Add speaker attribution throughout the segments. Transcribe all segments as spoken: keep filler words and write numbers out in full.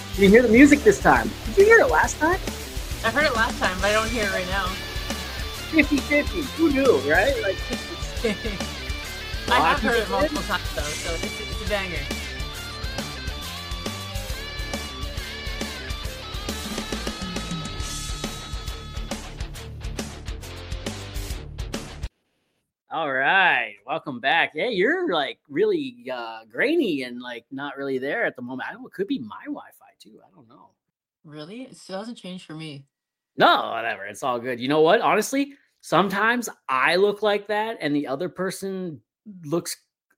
Speaker 1: Did you hear the music this time? Did you hear it last time?
Speaker 2: I heard it last time, but I don't hear it right now.
Speaker 1: fifty-fifty. Who knew, right? Like,
Speaker 2: I have heard it multiple times, though, so it's, it's a banger.
Speaker 1: All right, welcome back. Hey, you're like really uh, grainy and like not really there at the moment. I don't know, it could be my Wi-Fi too. I don't know.
Speaker 2: Really? It still hasn't changed for me.
Speaker 1: No, whatever. It's all good. You know what? Honestly, sometimes I look like that and the other person looks,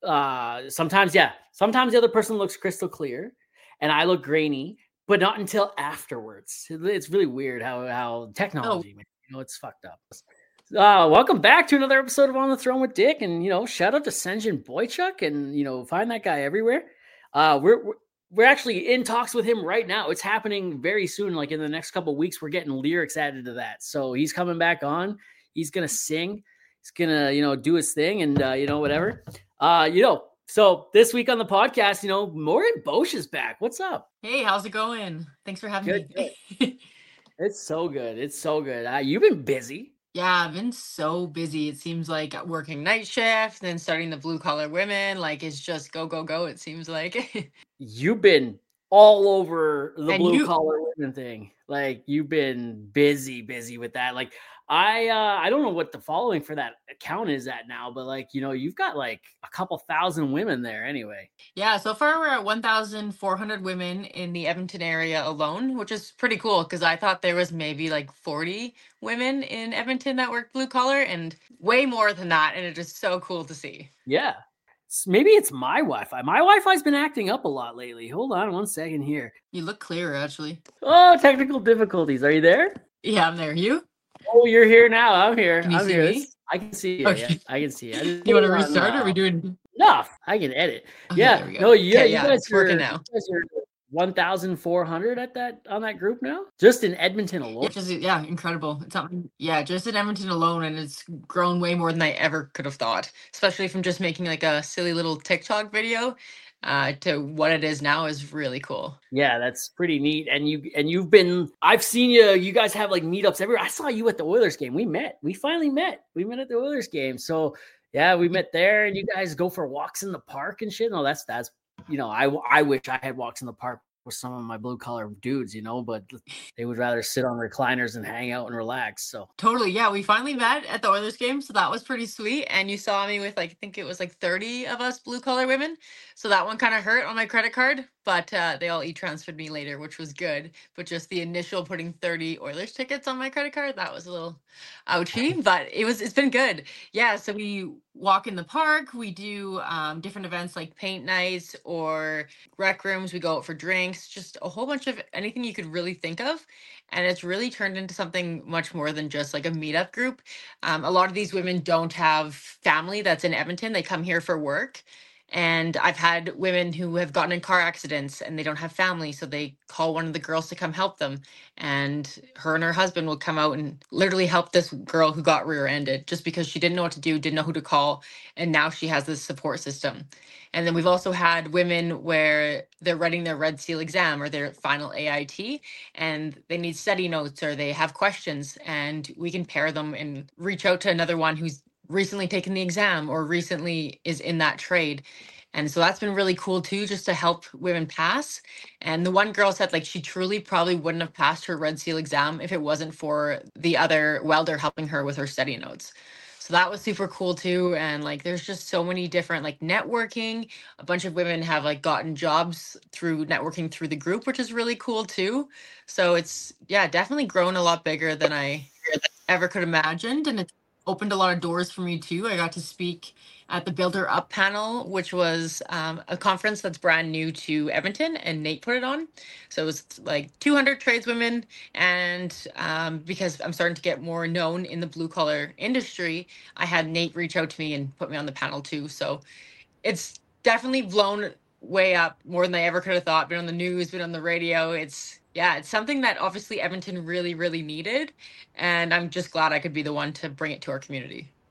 Speaker 1: uh, sometimes, yeah, sometimes the other person looks crystal clear and I look grainy, but not until afterwards. It's really weird how, how technology, oh. you know, it's fucked up. Uh, welcome back to another episode of On the Throne with Dick, and you know, shout out to Senjin Boychuk, and you know, find that guy everywhere. Uh, we're, we're we're actually in talks with him right now. It's happening very soon, like in the next couple of weeks. We're getting lyrics added to that, so he's coming back on. He's gonna sing. He's gonna, you know, do his thing, and uh, you know, whatever. Uh, you know, so this week on the podcast, you know, Morgan Bosch is back. What's up?
Speaker 2: Hey, how's it going? Thanks for having
Speaker 1: good,
Speaker 2: me.
Speaker 1: Good. It's so good. It's so good. Uh, you've been busy.
Speaker 2: Yeah, I've been so busy. It seems like working night shift, then starting the Blue Collar Women. Like it's just go, go, go. It seems like.
Speaker 1: You've been all over the
Speaker 2: And
Speaker 1: Blue
Speaker 2: you-
Speaker 1: Collar Women thing. Like you've been busy, busy with that. Like I, uh, I don't know what the following for that account is at now, but like, you know, you've got like a couple thousand women there anyway.
Speaker 2: Yeah, so far we're at one thousand four hundred women in the Edmonton area alone, which is pretty cool because I thought there was maybe like forty women in Edmonton that work blue collar and way more than that. And it is so cool to see.
Speaker 1: Yeah. Maybe it's my Wi-Fi. My Wi-Fi's been acting up a lot lately. Hold on one second here.
Speaker 2: You look clearer, actually.
Speaker 1: Oh, technical difficulties. Are you there?
Speaker 2: Yeah, I'm there. You?
Speaker 1: Oh, you're here now. I'm here.
Speaker 2: Can you
Speaker 1: I'm
Speaker 2: see
Speaker 1: here.
Speaker 2: me?
Speaker 1: This, I can see you.
Speaker 2: Okay.
Speaker 1: Yeah, I can see you.
Speaker 2: You want to restart? Or are we doing?
Speaker 1: No, I can edit.
Speaker 2: Okay,
Speaker 1: yeah.
Speaker 2: there we go.
Speaker 1: No, yeah,
Speaker 2: Okay,
Speaker 1: you
Speaker 2: yeah,
Speaker 1: guys
Speaker 2: it's
Speaker 1: are,
Speaker 2: working now.
Speaker 1: You guys are one thousand four hundred at that on that group now, just in Edmonton alone.
Speaker 2: Yeah, just, yeah, incredible. It's something. Yeah, just in Edmonton alone, and it's grown way more than I ever could have thought. Especially from just making like a silly little TikTok video. Uh, to what it is now is really cool.
Speaker 1: Yeah, that's pretty neat. And you and you've been, I've seen you. You guys have like meetups everywhere. I saw you at the Oilers game. We met. We finally met. We met at the Oilers game. So yeah, we met there. And you guys go for walks in the park and shit. No, that's that's you know, I I wish I had walks in the park with some of my blue collar dudes, you know, but they would rather sit on recliners and hang out and relax. So
Speaker 2: totally, yeah, we finally met at the Oilers game, so that was pretty sweet. And you saw me with like I think it was like thirty of us blue collar women, so that one kind of hurt on my credit card, but uh, they all e-transferred me later, which was good. But just the initial putting thirty Oilers tickets on my credit card, that was a little ouchy, but it was it's been good. Yeah, so we walk in the park, we do um, different events like paint nights or rec rooms, we go out for drinks, just a whole bunch of anything you could really think of. And it's really turned into something much more than just like a meetup group. Um, a lot of these women don't have family that's in Edmonton. They come here for work. And I've had women who have gotten in car accidents and they don't have family. So they call one of the girls to come help them. And her and her husband will come out and literally help this girl who got rear-ended just because she didn't know what to do, didn't know who to call. And now she has this support system. And then we've also had women where they're writing their Red Seal exam or their final A I T and they need study notes or they have questions, and we can pair them and reach out to another one who's recently taken the exam or recently is in that trade. And so that's been really cool too, just to help women pass. And the one girl said like she truly probably wouldn't have passed her Red Seal exam if it wasn't for the other welder helping her with her study notes. So that was super cool too. And like there's just so many different like networking. A bunch of women have like gotten jobs through networking through the group, which is really cool too. So it's yeah, definitely grown a lot bigger than I ever could imagined. And it's opened a lot of doors for me too. I got to speak at the Builder Up panel, which was um, a conference that's brand new to Edmonton, and Nate put it on. So it was like two hundred tradeswomen, and um, because I'm starting to get more known in the blue collar industry, I had Nate reach out to me and put me on the panel too. So it's definitely blown way up more than I ever could have thought. Been on the news, been on the radio. It's yeah, it's something that obviously Edmonton really, really needed. And I'm just glad I could be the one to bring it to our community.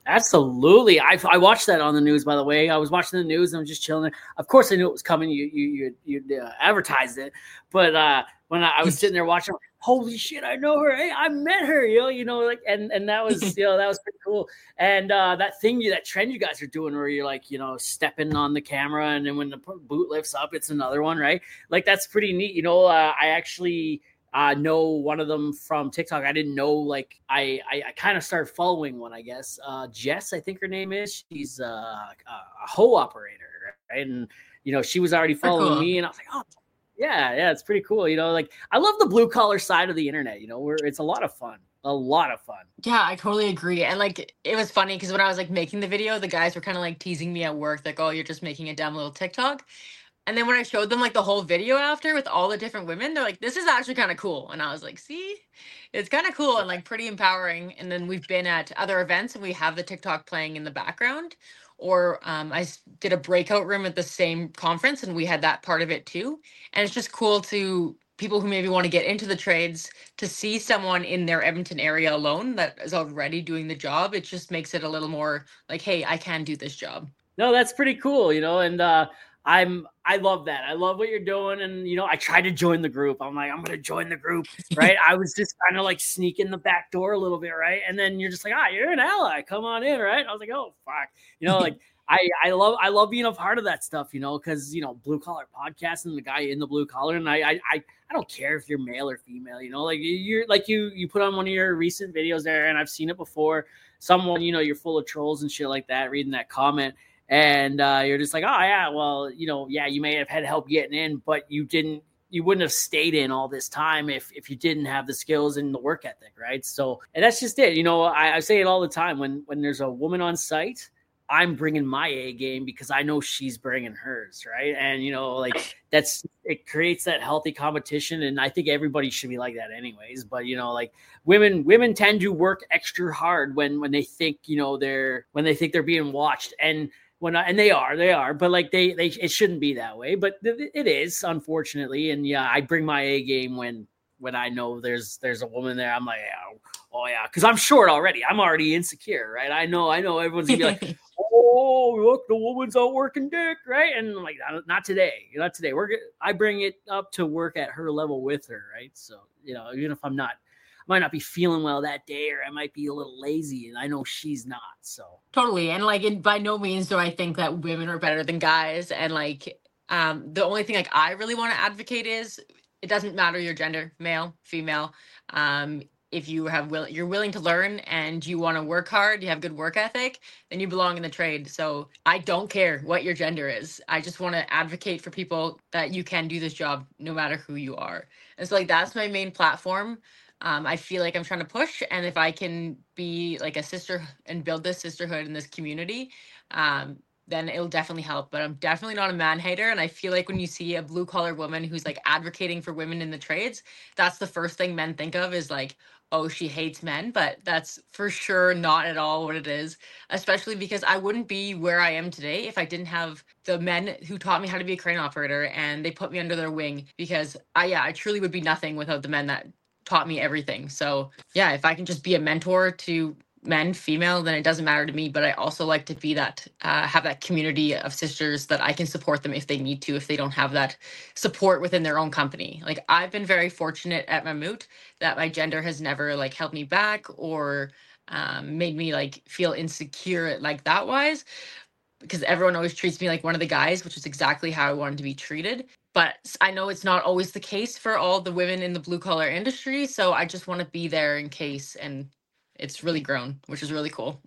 Speaker 1: Absolutely. I, I watched that on the news, by the way. I was watching the news and I'm just chilling. Of course, I knew it was coming. You you you, you uh, advertised it, but uh, when I, I was sitting there watching, holy shit, I know her. Hey, I met her. You know, you know, like, and and that was you know that was pretty cool. And uh, that thing, that trend you guys are doing, where you're like, you know, stepping on the camera, and then when the boot lifts up, it's another one, right? Like that's pretty neat. You know, uh, I actually. Uh, know one of them from TikTok. I didn't know, like, I I, I kind of started following one, I guess. Uh, Jess, I think her name is. She's uh, a hoe operator, right? And, you know, she was already following cool. me, and I was like, oh, yeah, yeah, it's pretty cool. You know, like, I love the blue collar side of the internet, you know, where it's a lot of fun. A lot of fun.
Speaker 2: Yeah, I totally agree. And like, it was funny because when I was like making the video, the guys were kind of like teasing me at work, like, oh, you're just making a dumb little TikTok. And then when I showed them like the whole video after with all the different women, they're like, this is actually kind of cool. And I was like, see, it's kind of cool and like pretty empowering. And then we've been at other events and we have the TikTok playing in the background. Or um, I did a breakout room at the same conference and we had that part of it too. And it's just cool to people who maybe want to get into the trades to see someone in their Edmonton area alone that is already doing the job. It just makes it a little more like, hey, I can do this job.
Speaker 1: No, that's pretty cool, you know, and uh, I'm, I love that. I love what you're doing. And, you know, I tried to join the group. I'm like, I'm going to join the group. Right. I was just kind of like sneaking the back door a little bit. Right. And then you're just like, ah, you're an ally. Come on in. Right. I was like, oh, fuck. You know, like I, I love, I love being a part of that stuff, you know, cause you know, blue collar podcast and the guy in the blue collar. And I, I, I, I don't care if you're male or female, you know, like you're like you, you put on one of your recent videos there and I've seen it before. Someone, you know, you're full of trolls and shit like that, reading that comment. And uh, you're just like, oh, yeah, well, you know, yeah, you may have had help getting in, but you didn't, you wouldn't have stayed in all this time if if you didn't have the skills and the work ethic, right? So, and that's just it. You know, I, I say it all the time. When when there's a woman on site, I'm bringing my A game because I know she's bringing hers, right? And, you know, like that's, it creates that healthy competition. And I think everybody should be like that anyways. But, you know, like women, women tend to work extra hard when, when they think, you know, they're, when they think they're being watched. And, When I, and they are, they are, but like they, they, it shouldn't be that way, but th- it is, unfortunately. And yeah, I bring my A game when, when I know there's, there's a woman there. I'm like, yeah, oh yeah, because I'm short already. I'm already insecure, right? I know, I know, everyone's gonna be like, oh, look, the woman's out working dick, right? And I'm like, not today, not today. We're, I bring it up to work at her level with her, right? So you know, even if I'm not. Might not be feeling well that day, or I might be a little lazy, and I know she's not. So
Speaker 2: totally. And like, in, by no means do I think that women are better than guys. And like, um, the only thing like I really want to advocate is it doesn't matter your gender, male, female. Um, if you have will, you're willing to learn and you want to work hard, you have good work ethic, then you belong in the trade. So I don't care what your gender is. I just want to advocate for people that you can do this job no matter who you are. And so like that's my main platform. Um, I feel like I'm trying to push, and if I can be like a sister and build this sisterhood in this community, um, then it'll definitely help. But I'm definitely not a man hater, and I feel like when you see a blue collar woman who's like advocating for women in the trades, that's the first thing men think of is like, oh, she hates men. But that's for sure not at all what it is, especially because I wouldn't be where I am today if I didn't have the men who taught me how to be a crane operator and they put me under their wing, because I, yeah, I truly would be nothing without the men that taught me everything. So yeah, if I can just be a mentor to men, female, then it doesn't matter to me. But I also like to be that, uh, have that community of sisters that I can support them if they need to, if they don't have that support within their own company. Like I've been very fortunate at Mammut that my gender has never like held me back or um, made me like feel insecure like that wise, because everyone always treats me like one of the guys, which is exactly how I wanted to be treated. But I know it's not always the case for all the women in the blue collar industry. So I just want to be there in case. And it's really grown, which is really cool.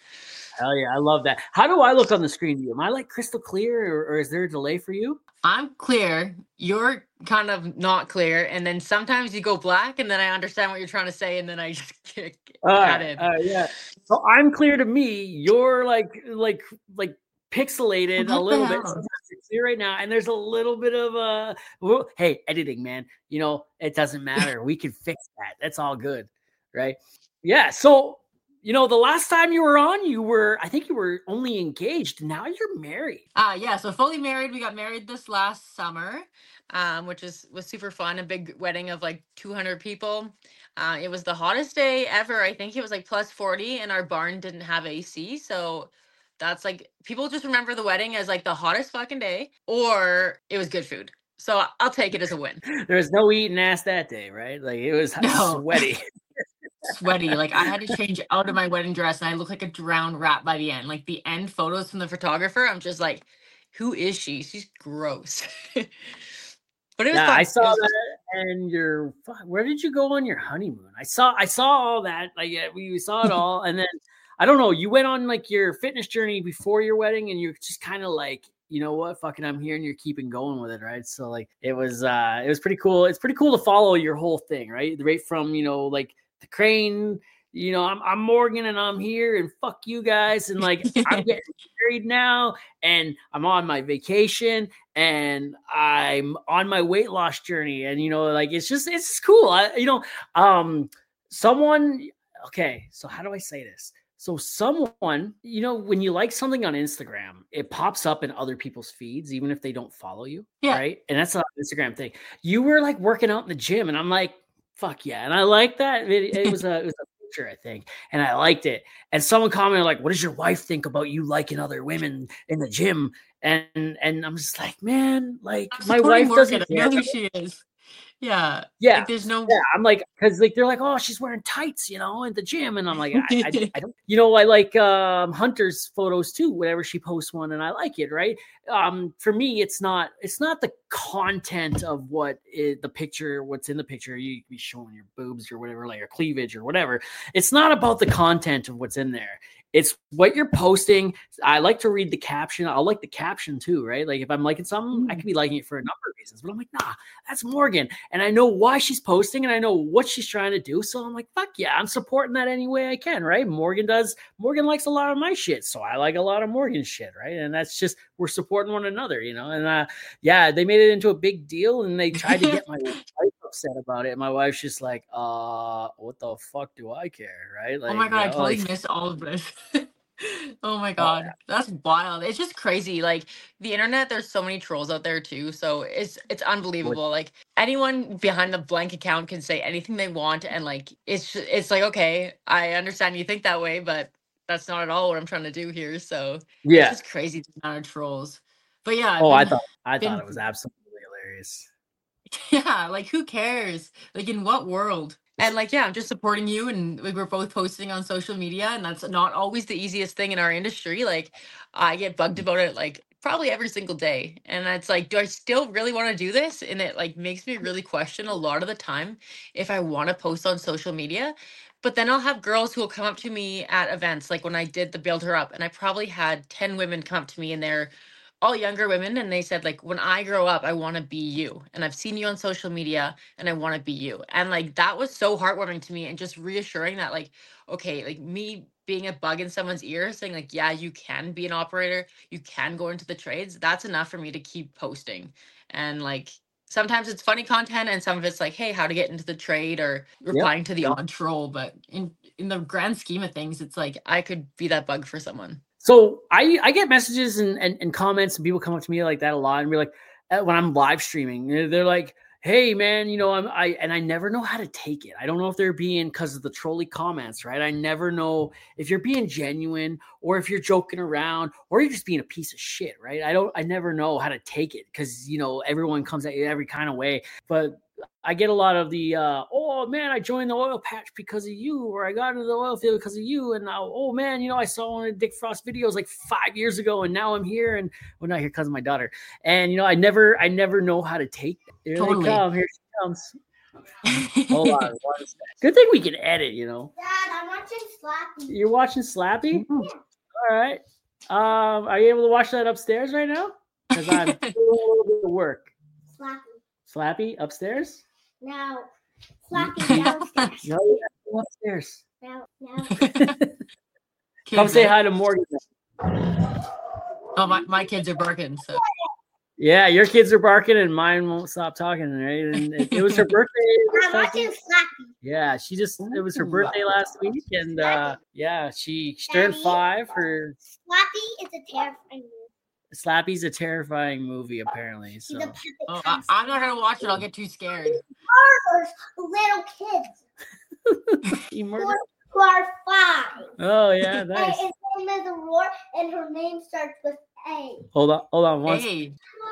Speaker 1: Hell yeah, I love that. How do I look on the screen to you? Am I like crystal clear, or, or is there a delay for you?
Speaker 2: I'm clear. You're kind of not clear. And then sometimes you go black and then I understand what you're trying to say. And then I just get
Speaker 1: uh, in. Uh, yeah. So I'm clear to me. You're like, like, like, pixelated what a little bit clear right now, and there's a little bit of a uh, hey, editing, man, you know, it doesn't matter. We can fix that. That's all good, right? Yeah. So you know, the last time you were on, you were, I think you were only engaged. Now you're married.
Speaker 2: Uh yeah, so fully married. We got married this last summer. um, which is was super fun. A big wedding of like two hundred people. Uh, it was the hottest day ever. I think it was like plus forty, and our barn didn't have A C. So that's like people just remember the wedding as like the hottest fucking day, or it was good food. So I'll take it as a win.
Speaker 1: There was no eating ass that day, right? Like it was
Speaker 2: No.
Speaker 1: sweaty.
Speaker 2: Sweaty. Like I had to change out of my wedding dress and I look like a drowned rat by the end. Like the end photos from the photographer, I'm just like, who is she? She's gross. But it was
Speaker 1: Yeah,
Speaker 2: fun.
Speaker 1: I
Speaker 2: It
Speaker 1: saw
Speaker 2: was-
Speaker 1: that. And your fuck, where did you go on your honeymoon? I saw I saw all that. Like yeah, we, we saw it all, and then I don't know. You went on like your fitness journey before your wedding, and you're just kind of like, you know what, fucking, I'm here, and you're keeping going with it, right? So like, it was uh, it was pretty cool. It's pretty cool to follow your whole thing, right? Right from, you know, like the crane. You know, I'm I'm Morgan and I'm here and fuck you guys, and like I'm getting married now and I'm on my vacation and I'm on my weight loss journey, and you know, like it's just it's cool. I, you know, um, someone. Okay, so how do I say this? So someone, you know, when you like something on Instagram, it pops up in other people's feeds, even if they don't follow you,
Speaker 2: Yeah.
Speaker 1: right? And that's an Instagram thing. You were like working out in the gym, and I'm like, fuck yeah, and I like that. It, it was a it was a picture, I think, and I liked it. And someone commented like, "What does your wife think about you liking other women in the gym?" And and I'm just like, man, like
Speaker 2: I'm
Speaker 1: my
Speaker 2: supporting
Speaker 1: wife doesn't
Speaker 2: Morgan. I know
Speaker 1: care.
Speaker 2: who she is. Yeah.
Speaker 1: Yeah,
Speaker 2: Like there's no
Speaker 1: yeah. I'm like, because like they're like, oh, she's wearing tights, you know, in the gym, and I'm like, I, I, I don't, you know, I like um, Hunter's photos too. Whenever she posts one, and I like it, right? Um, for me, it's not, it's not the content of what is the picture, what's in the picture. You could be showing your boobs or whatever, like your cleavage or whatever. It's not about the content of what's in there. It's what you're posting. I like to read the caption. I'll like the caption too, right? Like if I'm liking something, I could be liking it for a number of reasons, but I'm like, nah, that's Morgan. And I know why she's posting and I know what she's trying to do. So I'm like, fuck yeah, I'm supporting that any way I can, right? Morgan does, Morgan likes a lot of my shit. So I like a lot of Morgan's shit, right? And that's just, we're supporting one another, you know? And uh, yeah, they made it into a big deal and they tried to get my wife upset about it. My wife's just like, uh, what the fuck do I care, right? Like,
Speaker 2: oh my god,
Speaker 1: you
Speaker 2: I
Speaker 1: know,
Speaker 2: totally
Speaker 1: like,
Speaker 2: missed all of this. Oh my god, that's wild. It's just crazy. Like the internet, there's so many trolls out there too. So it's it's unbelievable. Like anyone behind the blank account can say anything they want, and like it's ju- it's like okay, I understand you think that way, but that's not at all what I'm trying to do here. So
Speaker 1: yeah.
Speaker 2: it's just crazy the amount of trolls. But yeah, I've
Speaker 1: Oh, I
Speaker 2: been-
Speaker 1: thought I
Speaker 2: been-
Speaker 1: thought it was absolutely hilarious.
Speaker 2: yeah, like who cares? Like in what world? And like, yeah, I'm just supporting you, and like we're both posting on social media, and that's not always the easiest thing in our industry. Like, I get bugged about it like probably every single day, and it's like, do I still really want to do this? And it like makes me really question a lot of the time if I want to post on social media. But then I'll have girls who will come up to me at events, like when I did the Build Her Up, and I probably had ten women come up to me, and they're all younger women, and they said like, when I grow up I want to be you, and I've seen you on social media and I want to be you. And like that was so heartwarming to me, and just reassuring that like, okay, like me being a bug in someone's ear saying like, yeah, you can be an operator, you can go into the trades, that's enough for me to keep posting. And like sometimes it's funny content and some of it's like, hey, how to get into the trade, or replying to the odd troll. But in in the grand scheme of things, it's like I could be that bug for someone.
Speaker 1: So I, I get messages and, and, and comments, and people come up to me like that a lot, and be like, uh, when I'm live streaming, they're like, hey man, you know, I'm, I, and I never know how to take it. I don't know if they're being, cause of the trolley comments, right? I never know if you're being genuine or if you're joking around or you're just being a piece of shit, right? I don't, I never know how to take it. Cause you know, everyone comes at you every kind of way, but I get a lot of the, uh, oh man, I joined the oil patch because of you, or I got into the oil field because of you. And now, oh man, you know, I saw one of Dick Frost videos like five years ago and now I'm here, and well, not here because of my daughter. And, you know, I never, I never know how to take it. Here
Speaker 2: Totally.
Speaker 1: they come. Here she comes. Hold on. One second. Good thing we can edit, you know.
Speaker 3: Dad, I'm watching Slappy.
Speaker 1: You're watching Slappy?
Speaker 2: Mhm.
Speaker 1: All right. Um, are you able to watch that upstairs right now? Because I'm doing a little bit of work.
Speaker 3: Slappy.
Speaker 1: Slappy upstairs?
Speaker 3: Now, Slappy downstairs.
Speaker 1: No, upstairs.
Speaker 3: Now, now.
Speaker 1: Come say hi to Morgan.
Speaker 2: Oh, my, my kids are barking. So
Speaker 1: Yeah, your kids are barking and mine won't stop talking, right? And it, it was her birthday.
Speaker 3: I'm watching Slappy.
Speaker 1: Yeah, she just, it was her birthday last week. And uh, yeah, she, she turned five. Her
Speaker 3: Slappy is a terrifying.
Speaker 1: Slappy's a terrifying movie, apparently.
Speaker 3: He's
Speaker 1: So
Speaker 3: a puppet
Speaker 2: Oh, I,
Speaker 3: master.
Speaker 2: I'm not gonna watch it. I'll get too scared.
Speaker 3: Murders little kids
Speaker 1: he
Speaker 3: who
Speaker 1: murdered.
Speaker 3: are, who are five.
Speaker 1: Oh yeah,
Speaker 3: And
Speaker 1: nice.
Speaker 3: his name is Aurora, and her name starts with A.
Speaker 1: Hold on, hold on. One
Speaker 2: Hey,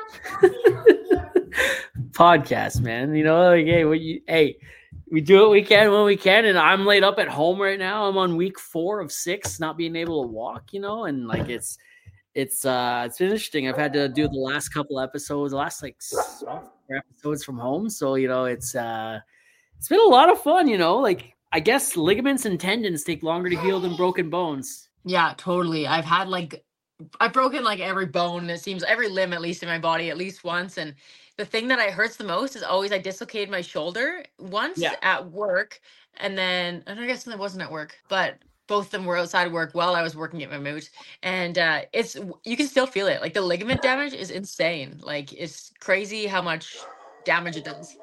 Speaker 1: podcast, man. You know, like, hey, what you, hey, we do what we can when we can, and I'm laid up at home right now. I'm on week four of six, not being able to walk. You know, and like it's, it's, uh, it's been interesting. I've had to do the last couple episodes, the last like four episodes from home. So you know, it's, uh, it's been a lot of fun. You know, like I guess ligaments and tendons take longer to heal than broken bones.
Speaker 2: yeah, totally. I've had like, I've broken like every bone. It seems every limb, at least in my body, at least once. And the thing that I hurts the most is always I dislocated my shoulder once
Speaker 1: Yeah.
Speaker 2: at work, and then and I guess it wasn't at work, but both of them were outside work while I was working at Mammut. And uh, it's you can still feel it. Like the ligament damage is insane. Like it's crazy how much damage it does.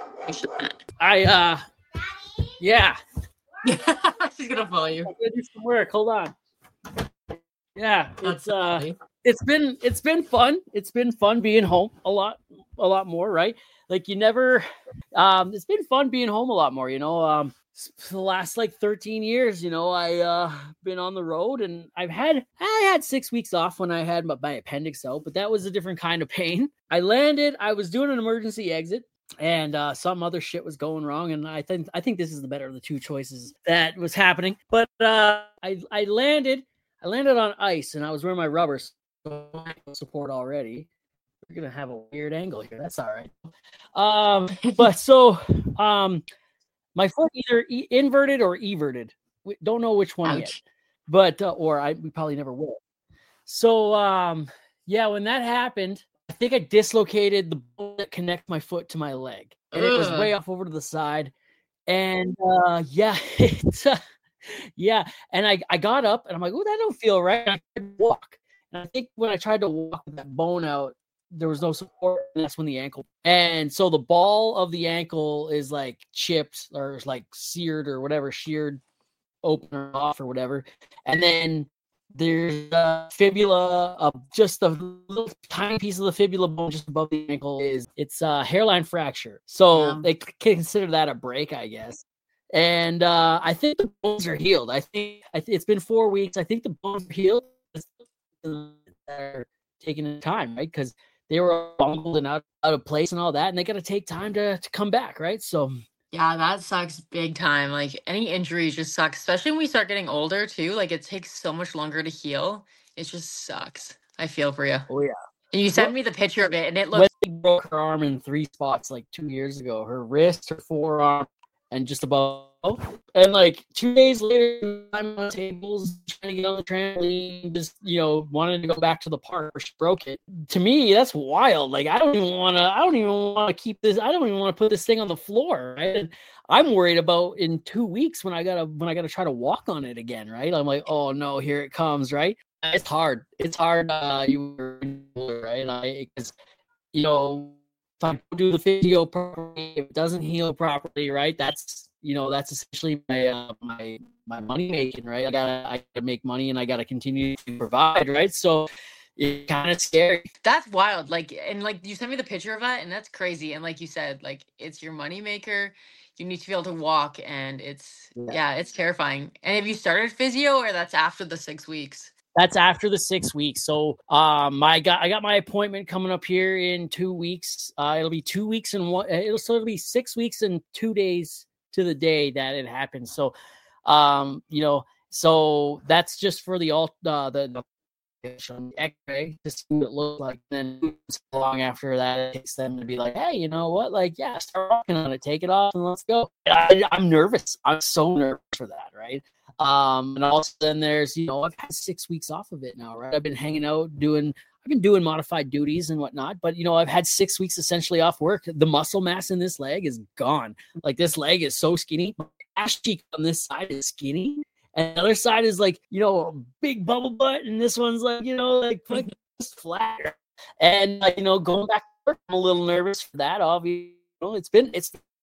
Speaker 1: I, uh, yeah.
Speaker 2: She's gonna follow you.
Speaker 1: I'm gonna do some work. Hold on. Yeah,
Speaker 2: That's
Speaker 1: it's uh,
Speaker 2: funny.
Speaker 1: it's been it's been fun. It's been fun being home a lot, a lot more, right? Like you never. Um, it's been fun being home a lot more. You know, um, s- for the last like thirteen years, you know, I uh been on the road, and I've had I had six weeks off when I had my, my appendix out, but that was a different kind of pain. I landed. I was doing an emergency exit. And uh, some other shit was going wrong, and I think I think this is the better of the two choices that was happening. But uh, I I landed I landed on ice, and I was wearing my rubbers so ankle support already. We're gonna have a weird angle here. That's all right. Um, but so um, my foot either e- inverted or everted. We don't know which one yet,
Speaker 2: Ouch.
Speaker 1: but uh, or I we probably never will. So um, yeah, when that happened, I think I dislocated the bone that connects my foot to my leg, and it was
Speaker 2: Ugh.
Speaker 1: way off over to the side. And uh, yeah, it's, uh, yeah. And I, I got up, and I'm like, oh, that don't feel right. And I tried to walk, and I think when I tried to walk with that bone out, there was no support, and that's when the ankle. And so the ball of the ankle is like chipped or is like seared or whatever, sheared open or off or whatever, and then there's a fibula, uh, just a little tiny piece of the fibula bone just above the ankle is it's a hairline fracture. So
Speaker 2: Yeah.
Speaker 1: they c- can consider that a break, I guess. And uh, I think the bones are healed. I think I th- it's been four weeks. I think the bones are healed. They're taking time, right? Because they were bungled and out, out of place and all that, and they got to take time to, to come back, right? So
Speaker 2: Yeah, that sucks big time. Like any injuries just suck, especially when we start getting older too. Like it takes so much longer to heal. It just sucks. I feel for you.
Speaker 1: oh yeah.
Speaker 2: And you sent me the picture of it, and it
Speaker 1: Wesley
Speaker 2: looks
Speaker 1: broke her arm in three spots like two years ago. Her wrist, her forearm, and just above. And like two days later, I'm on tables trying to get on the trampoline, just you know, wanting to go back to the park where she broke it. To me, that's wild. Like I don't even want to. I don't even want to keep this. I don't even want to put this thing on the floor. Right? And I'm worried about in two weeks when I gotta when I gotta try to walk on it again. Right? I'm like, oh no, here it comes. Right? It's hard. It's hard. Uh, you were right? I because you know. If I don't do the physio properly, if it doesn't heal properly, right? That's you know that's essentially my uh, my my money making, right? I gotta I gotta make money and I gotta continue to provide, right? So it's kind of scary.
Speaker 2: that's wild. Like and like you sent me the picture of that, and that's crazy. And like you said, like it's your money maker. You need to be able to walk, and it's
Speaker 1: Yeah.
Speaker 2: yeah, it's terrifying. And have you started physio, or that's after the six weeks?
Speaker 1: That's after the six weeks. So um, I got I got my appointment coming up here in two weeks. Uh, it'll be two weeks and one. It'll so it'll be six weeks and two days to the day that it happens. So, um, you know, so that's just for the alt uh, the, the X-ray to see what it looks like. And then so long after that, it takes them to be like, hey, you know what? Like, yeah, start walking on it, take it off, and let's go. I, I'm nervous. I'm so nervous for that, right? Um, and also then there's, you know, I've had six weeks off of it now, right? I've been hanging out doing, I've been doing modified duties and whatnot, but you know, I've had six weeks essentially off work. The muscle mass in this leg is gone. Like this leg is so skinny. My ass cheek on this side is skinny. And the other side is like, you know, a big bubble butt. And this one's like, you know, like, like just flat. And like, you know, going back to work, I'm a little nervous for that. Obviously, you know, it's been, it's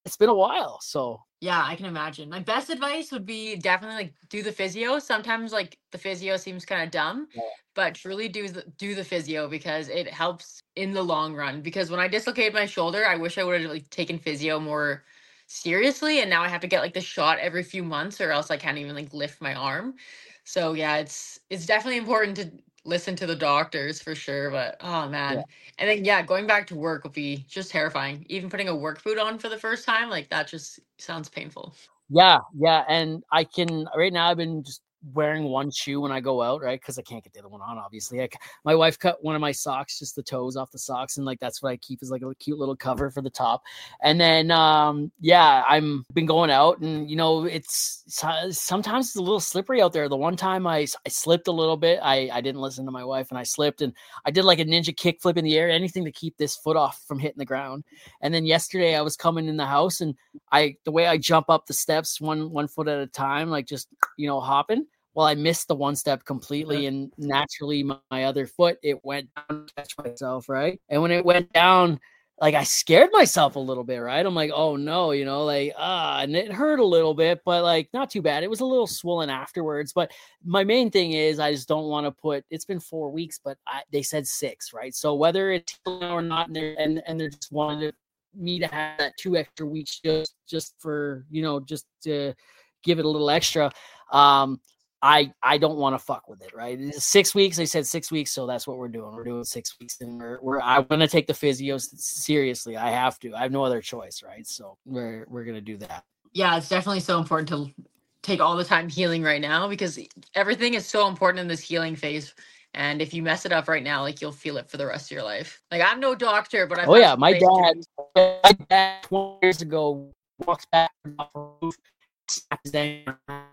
Speaker 1: it's been a while. So
Speaker 2: yeah, I can imagine. My best advice would be definitely like do the physio. Sometimes like the physio seems kind of dumb,
Speaker 1: Yeah.
Speaker 2: but truly do the, do the physio because it helps in the long run. Because when I dislocated my shoulder, I wish I would have like taken physio more seriously, and now I have to get like the shot every few months, or else I can't even like lift my arm. So yeah, it's it's definitely important to listen to the doctors for sure. But oh man.
Speaker 1: Yeah.
Speaker 2: And then yeah, going back to work would be just terrifying. Even putting a work boot on for the first time, like that just sounds painful.
Speaker 1: Yeah, yeah, and I can right now. I've been just wearing one shoe when I go out, right? Because I can't get the other one on. Obviously, like my wife cut one of my socks, just the toes off the socks, and like that's what I keep as like a cute little cover for the top. And then, um, yeah, I'm been going out, and you know, it's sometimes it's a little slippery out there. The one time I I slipped a little bit, I I didn't listen to my wife, and I slipped, and I did like a ninja kick flip in the air, anything to keep this foot off from hitting the ground. And then yesterday, I was coming in the house, and I the way I jump up the steps one one foot at a time, like just you know hopping. Well, I missed the one step completely, and naturally my, my other foot it went down to catch myself, right? And when it went down, like I scared myself a little bit, right? I'm like, oh no, you know, like ah, and it hurt a little bit, but like not too bad. It was a little swollen afterwards, but my main thing is I just don't want to put. It's been four weeks, but I, they said six, right? So whether it's or not, and they're and, and they're just wanted me to have that two extra weeks just just for you know just to give it a little extra. Um, I I don't want to fuck with it, right? It's six weeks. They said six weeks, so that's what we're doing. We're doing six weeks, and we're we're I'm gonna take the physios seriously. I have to. I have no other choice, right? So we're we're gonna do that.
Speaker 2: Yeah, it's definitely so important to take all the time healing right now because everything is so important in this healing phase. And if you mess it up right now, like you'll feel it for the rest of your life. Like I'm no doctor, but I've
Speaker 1: oh yeah, my
Speaker 2: dad,
Speaker 1: my dad twenty years ago walked back off a roof, snapped his ankle,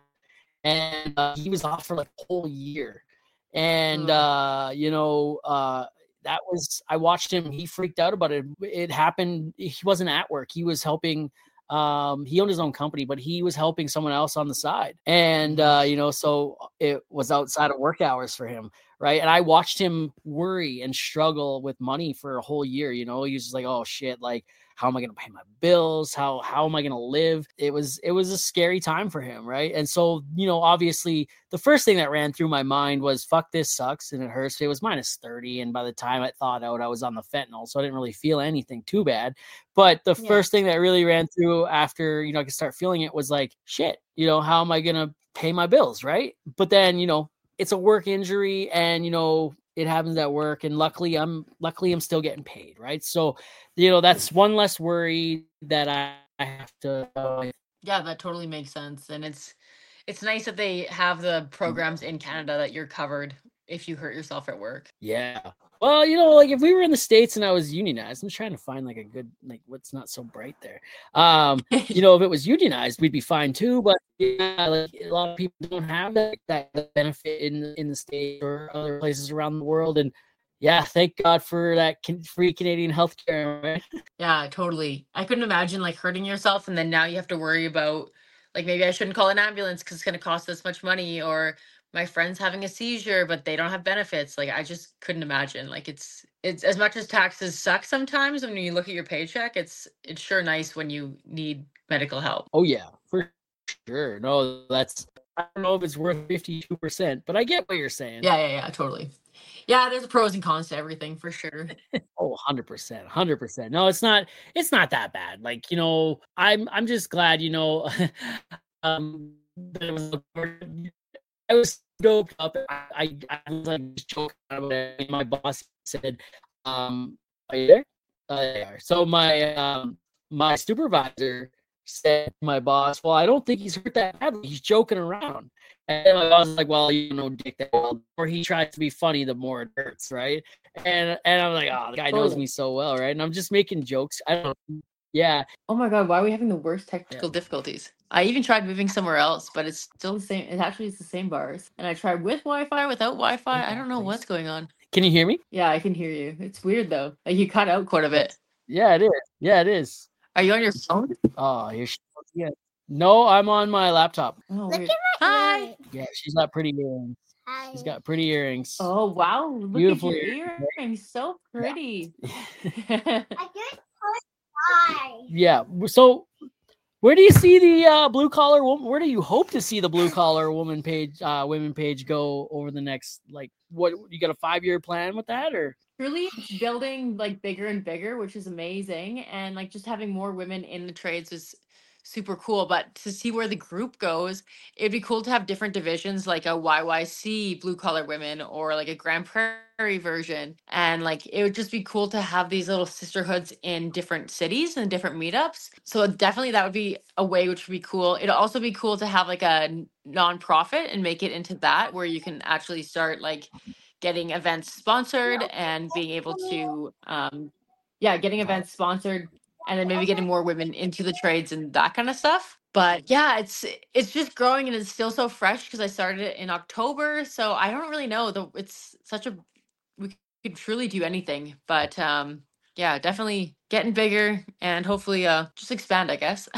Speaker 1: and uh, he was off for like a whole year. And, uh, you know, uh, that was, I watched him, he freaked out about it. It happened. He wasn't at work. He was helping, um, he owned his own company, but he was helping someone else on the side. And, uh, you know, so it was outside of work hours for him. Right. And I watched him worry and struggle with money for a whole year. You know, he was just like, oh shit, like, how am I going to pay my bills? How, how am I going to live? It was, it was a scary time for him. Right. And so, you know, obviously the first thing that ran through my mind was fuck, this sucks. And it hurts. It was minus thirty. And by the time I thawed out, I was on the fentanyl. So I didn't really feel anything too bad. But the yeah. first thing that really ran through after, you know, I could start feeling it was like, shit, you know, how am I going to pay my bills? Right. But then, you know, it's a work injury and, you know, it happens at work, and luckily I'm luckily I'm still getting paid, right? So, you know, that's one less worry that I, I have to. Uh,
Speaker 2: yeah, that totally makes sense, and it's it's nice that they have the programs in Canada that you're covered if you hurt yourself at work.
Speaker 1: Yeah. Well, you know, like if we were in the States and I was unionized, I'm trying to find like a good, like what's not so bright there. Um, you know, if it was unionized, we'd be fine too. But yeah, like a lot of people don't have that, that benefit in in the States or other places around the world. And yeah, thank God for that free Canadian healthcare. Right?
Speaker 2: Yeah, totally. I couldn't imagine like hurting yourself and then now you have to worry about like maybe I shouldn't call an ambulance because it's going to cost this much money, or my friend's having a seizure, but they don't have benefits. Like I just couldn't imagine. Like it's it's as much as taxes suck sometimes when you look at your paycheck, it's it's sure nice when you need medical help.
Speaker 1: Oh yeah, for sure. No, that's I don't know if it's worth fifty-two percent, but I get what you're saying.
Speaker 2: Yeah, yeah, yeah, totally. Yeah, there's pros and cons to everything for sure.
Speaker 1: Oh, one hundred percent. one hundred percent. No, it's not it's not that bad. Like, you know, I'm I'm just glad, you know, um there was I was doped up. I, I, I was like just joking about it. My boss said, um, are you there? Uh, they are. So my um my supervisor said to my boss, well, I don't think he's hurt that badly. He's joking around. And my boss was like, well, you know, dick that well. The more he tries to be funny, the more it hurts, right? And and I'm like, oh, the guy knows me so well, right? And I'm just making jokes. I don't know. Yeah.
Speaker 2: Oh my God, why are we having the worst technical yeah. difficulties? I even tried moving somewhere else, but it's still the same. It actually is the same bars. And I tried with Wi-Fi, without Wi-Fi. I don't know what's going on.
Speaker 1: Can you hear me?
Speaker 2: Yeah, I can hear you. It's weird though. Like you cut out quite a bit.
Speaker 1: Yeah, it is. Yeah, it is.
Speaker 2: Are you on your phone?
Speaker 1: Oh, you're yeah. No, I'm on my laptop.
Speaker 2: Oh, weird. Hi.
Speaker 1: Yeah, she's got pretty earrings.
Speaker 3: Hi.
Speaker 1: She's got pretty earrings.
Speaker 2: Oh wow! Look
Speaker 1: Beautiful
Speaker 2: at your earrings. earrings. So pretty.
Speaker 3: I just Hi.
Speaker 1: Yeah. So Where do you see the uh, blue collar woman? Where do you hope to see the blue collar woman page, uh, women page go over the next, like, what, you got a five year plan with that, or?
Speaker 2: Really, it's building like bigger and bigger, which is amazing. And like just having more women in the trades is super cool. But to see where the group goes, it'd be cool to have different divisions like a Y Y C blue collar women or like a Grand Prairie version. And like it would just be cool to have these little sisterhoods in different cities and different meetups. So definitely that would be a way which would be cool. It'd also be cool to have like a n- nonprofit and make it into that where you can actually start like getting events sponsored and being able to um yeah getting events sponsored and then maybe getting more women into the trades and that kind of stuff. But yeah, it's it's just growing and it's still so fresh because I started it in October, so I don't really know. The it's such a we could truly do anything, but um yeah, definitely getting bigger and hopefully uh just expand, I guess.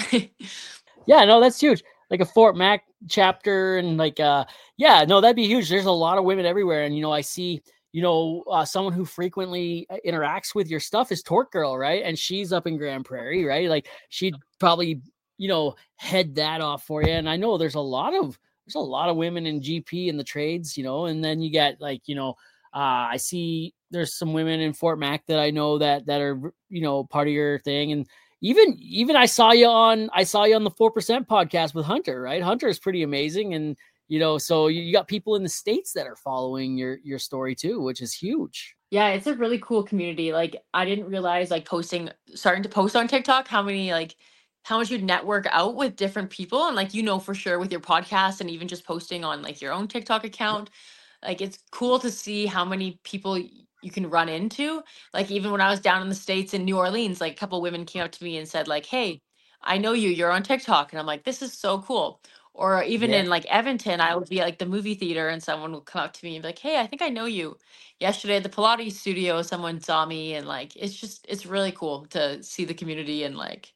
Speaker 1: Yeah, no, that's huge. Like a Fort Mac chapter, and like, uh, yeah, no, that'd be huge. There's a lot of women everywhere, and you know, I see, you know, uh, someone who frequently interacts with your stuff is Torque Girl, right? And she's up in Grand Prairie, right? Like, she'd probably, you know, head that off for you. And I know there's a lot of there's a lot of women in G P in the trades, you know, and then you get like, you know, uh, I see there's some women in Fort Mac that I know that that are, you know, part of your thing. And Even even I saw you on I saw you on the four percent podcast with Hunter, right? Hunter is pretty amazing, and you know, so you, you got people in the States that are following your your story too, which is huge.
Speaker 2: Yeah, it's a really cool community. Like I didn't realize like posting starting to post on TikTok how many like how much you'd network out with different people and like you know for sure with your podcast and even just posting on like your own TikTok account. Like it's cool to see how many people y- you can run into. Like even when I was down in the States in New Orleans, like a couple women came up to me and said like, "Hey, I know you. You're on TikTok." And I'm like, "This is so cool." Or even
Speaker 1: Yeah.
Speaker 2: in like Edmonton, I would be at like the movie theater and someone would come up to me and be like, "Hey, I think I know you." Yesterday at the Pilates studio, someone saw me and like it's just it's really cool to see the community and like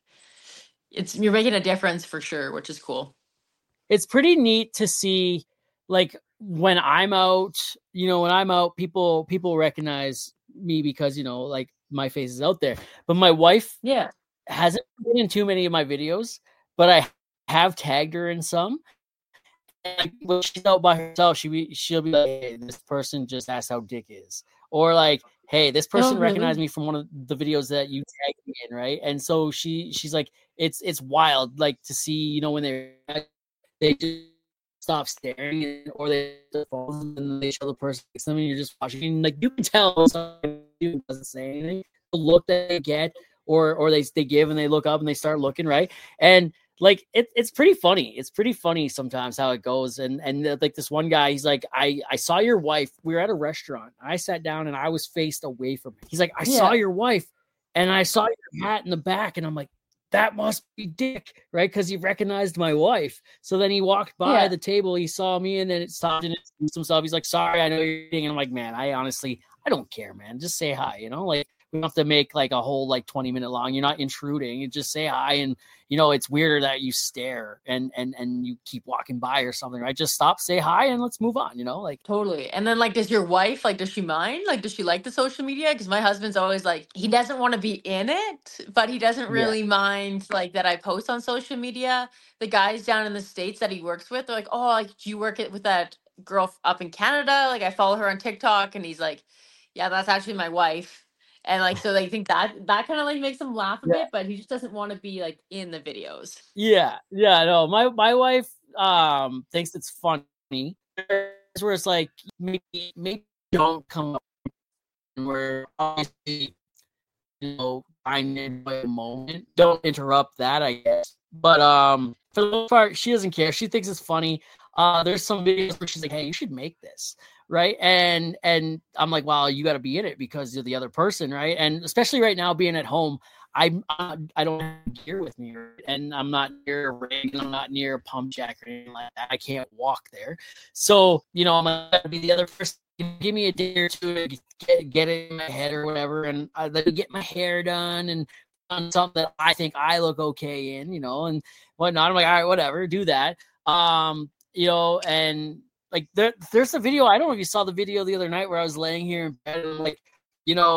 Speaker 2: it's you're making a difference for sure, which is cool.
Speaker 1: It's pretty neat to see, like, when I'm out, you know, when I'm out, people people recognize me because, you know, like, my face is out there. But my wife
Speaker 2: Yeah.
Speaker 1: hasn't been in too many of my videos, but I have tagged her in some. And like, when she's out by herself, she be, she'll be like, "Hey, this person just asked how Dick is," or like, "Hey, this
Speaker 2: Oh,
Speaker 1: person recognized
Speaker 2: really?
Speaker 1: me from one of the videos that you tagged me in," right? And so she she's like, it's it's wild, like, to see, you know, when they they just stop staring, and, or they just phones and then they show the person next to them, and you're just watching, and like you can tell when someone doesn't say anything, the look that they get, or or they they give and they look up and they start looking, right? And like it, it's pretty funny. It's pretty funny sometimes how it goes. And and uh, like this one guy, he's like, I I saw your wife. We were at a restaurant. I sat down and I was faced away from him. He's like, I saw
Speaker 2: Yeah.
Speaker 1: your wife, and I saw your hat in the back, and I'm like, that must be Dick, right? Because he recognized my wife. So then he walked by
Speaker 2: Yeah.
Speaker 1: the table, he saw me, and then it stopped and introduced himself. He's like, sorry, I know you're eating. And I'm like, man, I honestly, I don't care, man. Just say hi, you know, like. We don't have to make like a whole like twenty minute long. You're not intruding. You just say hi, and you know it's weirder that you stare and and and you keep walking by or something, right? Just stop, say hi, and let's move on. You know, like
Speaker 2: Totally. And then like does your wife like does she mind? Like does she like the social media? Because my husband's always like he doesn't want to be in it, but he doesn't
Speaker 1: yeah,
Speaker 2: really mind like that I post on social media. The guys down in the States that he works with, they're like, "Oh, like do you work it with that girl f- up in Canada? Like I follow her on TikTok." And he's like, "Yeah, that's actually my wife." And like so they think that that kind of like makes him laugh a
Speaker 1: yeah,
Speaker 2: bit, but he just doesn't want to be like in the videos.
Speaker 1: yeah, yeah. No, my my wife um thinks it's funny. There's where it's like maybe maybe don't come up where obviously, you know, find enjoy a moment. Don't interrupt that, I guess. But um, for the most part, she doesn't care. She thinks it's funny. Uh, there's some videos where she's like, "Hey, you should make this," right? And and I'm like, "Well, you got to be in it because you're the other person, right?" And especially right now, being at home, I'm uh, I don't have gear with me, right? And I'm not near a rig, and I'm not near a pump jack or anything like that. I can't walk there, so you know, I'm gonna be the other person. Give me a day or two to get, get it in my head or whatever, and I let me get my hair done and on something that I think I look okay in, you know, and whatnot. I'm like, all right, whatever, do that. Um, you know, and like there, there's a video. I don't know if you saw the video the other night where I was laying here in bed and like, you know,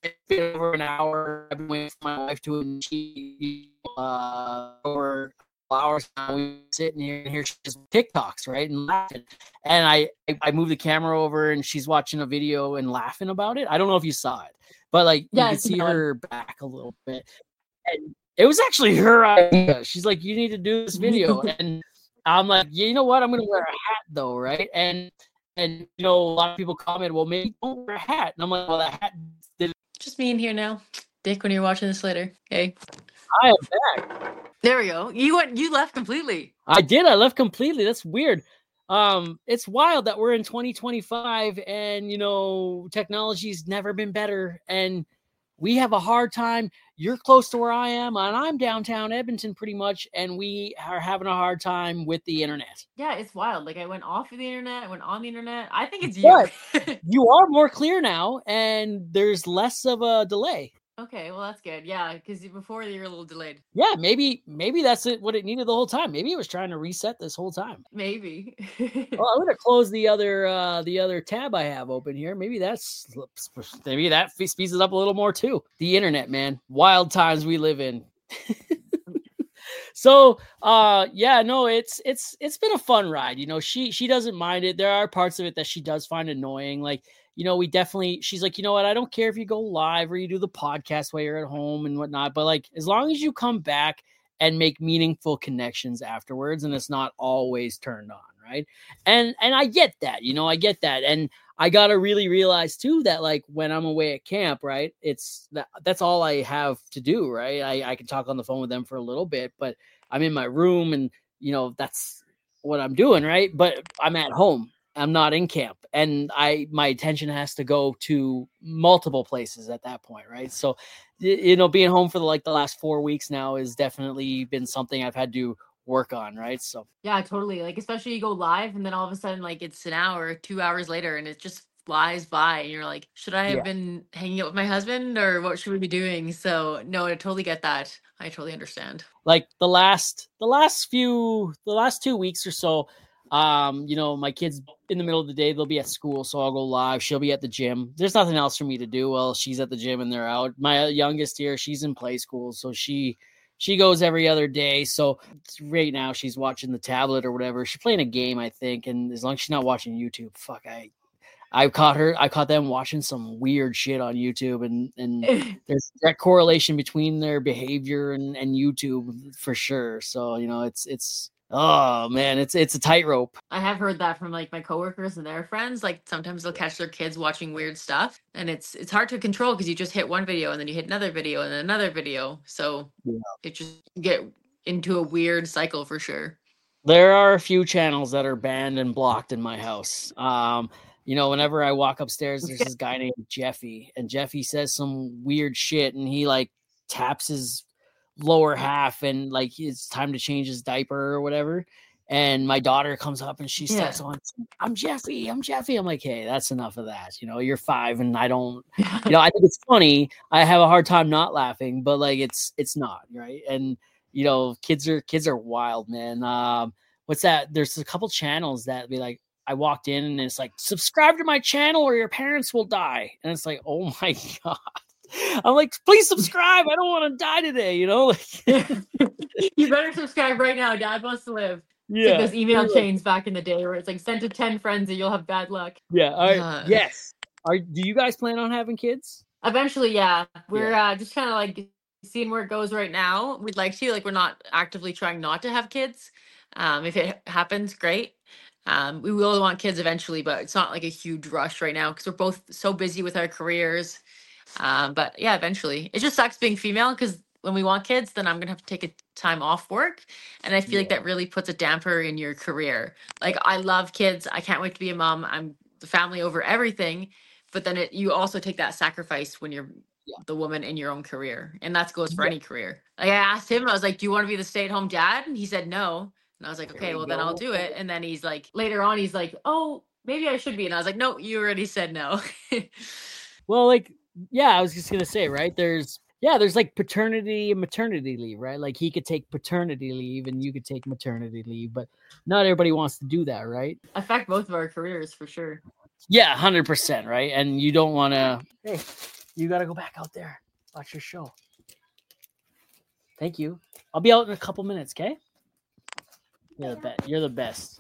Speaker 1: it's been over an hour. I've been waiting for my wife to and she uh over hours now. We sitting here and here she's TikToks, right? And laughing. And I, I move the camera over and she's watching a video and laughing about it. I don't know if you saw it, but like
Speaker 2: Yeah,
Speaker 1: you
Speaker 2: I
Speaker 1: could see
Speaker 2: saw
Speaker 1: her back a little bit. And it was actually her idea. She's like, you need to do this video. And I'm like, you know what? I'm gonna wear a hat though, right? And and you know, a lot of people comment, well, maybe don't wear a hat. And I'm like, well, that hat did.
Speaker 2: Just me in here now. Dick, when you're watching this later. Hey.
Speaker 1: I am back.
Speaker 2: There we go. You went you left completely.
Speaker 1: I did. I left completely. That's weird. Um, it's wild that we're in twenty twenty-five and you know, technology's never been better. And we have a hard time. You're close to where I am, and I'm downtown Edmonton pretty much, and we are having a hard time with the internet.
Speaker 2: Yeah, it's wild. Like I went off of the internet, I went on the internet. I think it's you.
Speaker 1: But you are more clear now, and there's less of a delay.
Speaker 2: Okay, well that's good. Yeah, because before you were a little delayed.
Speaker 1: Yeah, maybe maybe that's it. What it needed the whole time. Maybe it was trying to reset this whole time.
Speaker 2: Maybe.
Speaker 1: Well, I'm gonna close the other uh, the other tab I have open here. Maybe that's maybe that speeds it up a little more too. The internet, man, wild times we live in. So, uh, yeah, no, it's it's it's been a fun ride. You know, she she doesn't mind it. There are parts of it that she does find annoying, like. You know, we definitely, she's like, you know what? I don't care if you go live or you do the podcast while you're at home and whatnot, but like, as long as you come back and make meaningful connections afterwards and it's not always turned on. Right. And, and I get that, you know, I get that. And I got to really realize too, that like when I'm away at camp, right, it's that that's all I have to do. Right. I, I can talk on the phone with them for a little bit, but I'm in my room and, you know, that's what I'm doing. Right. But I'm at home. I'm not in camp and I, my attention has to go to multiple places at that point. Right. So, you know, being home for the, like the last four weeks now has definitely been something I've had to work on. Right. So,
Speaker 2: yeah, totally. Like, especially you go live and then all of a sudden, like it's an hour, two hours later and it just flies by and you're like, should I have
Speaker 1: yeah.
Speaker 2: been hanging out with my husband or what should we be doing? So no, I totally get that. I totally understand.
Speaker 1: Like the last, the last few, the last two weeks or so, Um, you know, my kids in the middle of the day, they'll be at school. So I'll go live. She'll be at the gym. There's nothing else for me to do. Well, she's at the gym and they're out. My youngest here, she's in play school. So she, she goes every other day. So right now she's watching the tablet or whatever. She's playing a game, I think. And as long as she's not watching YouTube, fuck, I, I caught her, I caught them watching some weird shit on YouTube and, and there's that correlation between their behavior and, and YouTube for sure. So, you know, it's, it's, oh man, it's it's a tightrope.
Speaker 2: I have heard that from like my coworkers and their friends. Like sometimes they'll catch their kids watching weird stuff, and it's it's hard to control because you just hit one video and then you hit another video and then another video. So yeah. It just get into a weird cycle for sure.
Speaker 1: There are a few channels that are banned and blocked in my house. Um, you know, whenever I walk upstairs, there's this guy named Jeffy, and Jeffy says some weird shit, and he like taps his lower half and like it's time to change his diaper or whatever, and my daughter comes up and she starts yeah. on, I'm Jeffy, I'm Jeffy. I'm like, hey, that's enough of that. You know, you're five and I don't, you know, I think it's funny. I have a hard time not laughing, but like it's it's not right. And you know, kids are kids are wild, man. Um, what's that? There's a couple channels that be like, I walked in and it's like, subscribe to my channel or your parents will die, and it's like, oh my god. I'm like, please subscribe. I don't want to die today, you know?
Speaker 2: You better subscribe right now. Dad wants to live.
Speaker 1: Yeah.
Speaker 2: It's like those email chains back in the day where it's like send to ten friends and you'll have bad luck.
Speaker 1: Yeah. I, uh, yes. Are do you guys plan on having kids?
Speaker 2: Eventually, yeah. We're yeah. uh, just kind of like seeing where it goes right now. We'd like to. Like, we're not actively trying not to have kids. Um, if it happens, great. Um, we will want kids eventually, but it's not like a huge rush right now because we're both so busy with our careers. Um, but yeah, eventually. It just sucks being female because when we want kids, then I'm gonna have to take a time off work, and I feel yeah. like that really puts a damper in your career. Like, I love kids, I can't wait to be a mom, I'm the family over everything, but then it you also take that sacrifice when you're yeah. the woman in your own career, and that goes for yeah. any career. Like, I asked him, I was like, do you want to be the stay-at-home dad? And he said no, and I was like, okay, well then I'll do it. And then he's like, later on he's like, oh, maybe I should be, and I was like, no, you already said no.
Speaker 1: Well, like, yeah, I was just gonna say, right, there's yeah there's like paternity and maternity leave, right? Like, he could take paternity leave and you could take maternity leave, but not everybody wants to do that, right?
Speaker 2: Affect both of our careers for sure.
Speaker 1: Yeah, one hundred percent, right? And you don't want to hey, You got to go back out there. Watch your show. Thank you. I'll be out in a couple minutes, okay? You're the best. You're the best.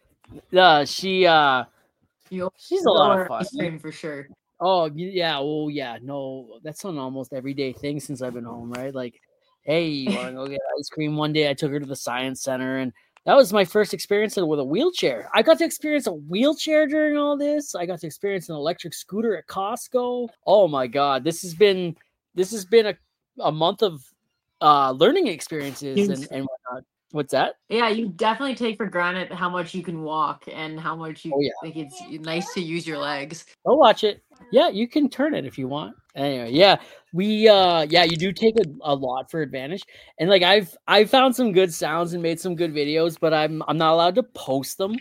Speaker 1: Uh, she, uh,
Speaker 2: You
Speaker 1: she's a lot of
Speaker 2: fun.
Speaker 1: fun.
Speaker 2: Stream for sure.
Speaker 1: Oh, yeah. Oh, yeah. No, that's an almost everyday thing since I've been home, right? Like, hey, you want to go get ice cream? One day I took her to the science center, and that was my first experience with a wheelchair. I got to experience a wheelchair during all this. I got to experience an electric scooter at Costco. Oh my God. This has been, this has been a, a month of uh, learning experiences and, and whatnot. What's that?
Speaker 2: Yeah, you definitely take for granted how much you can walk and how much you
Speaker 1: Oh, yeah.
Speaker 2: like it's nice to use your legs.
Speaker 1: Go watch it. Yeah, you can turn it if you want. Anyway, yeah, we uh yeah, you do take a, a lot for advantage. And like I've I found some good sounds and made some good videos, but I'm I'm not allowed to post them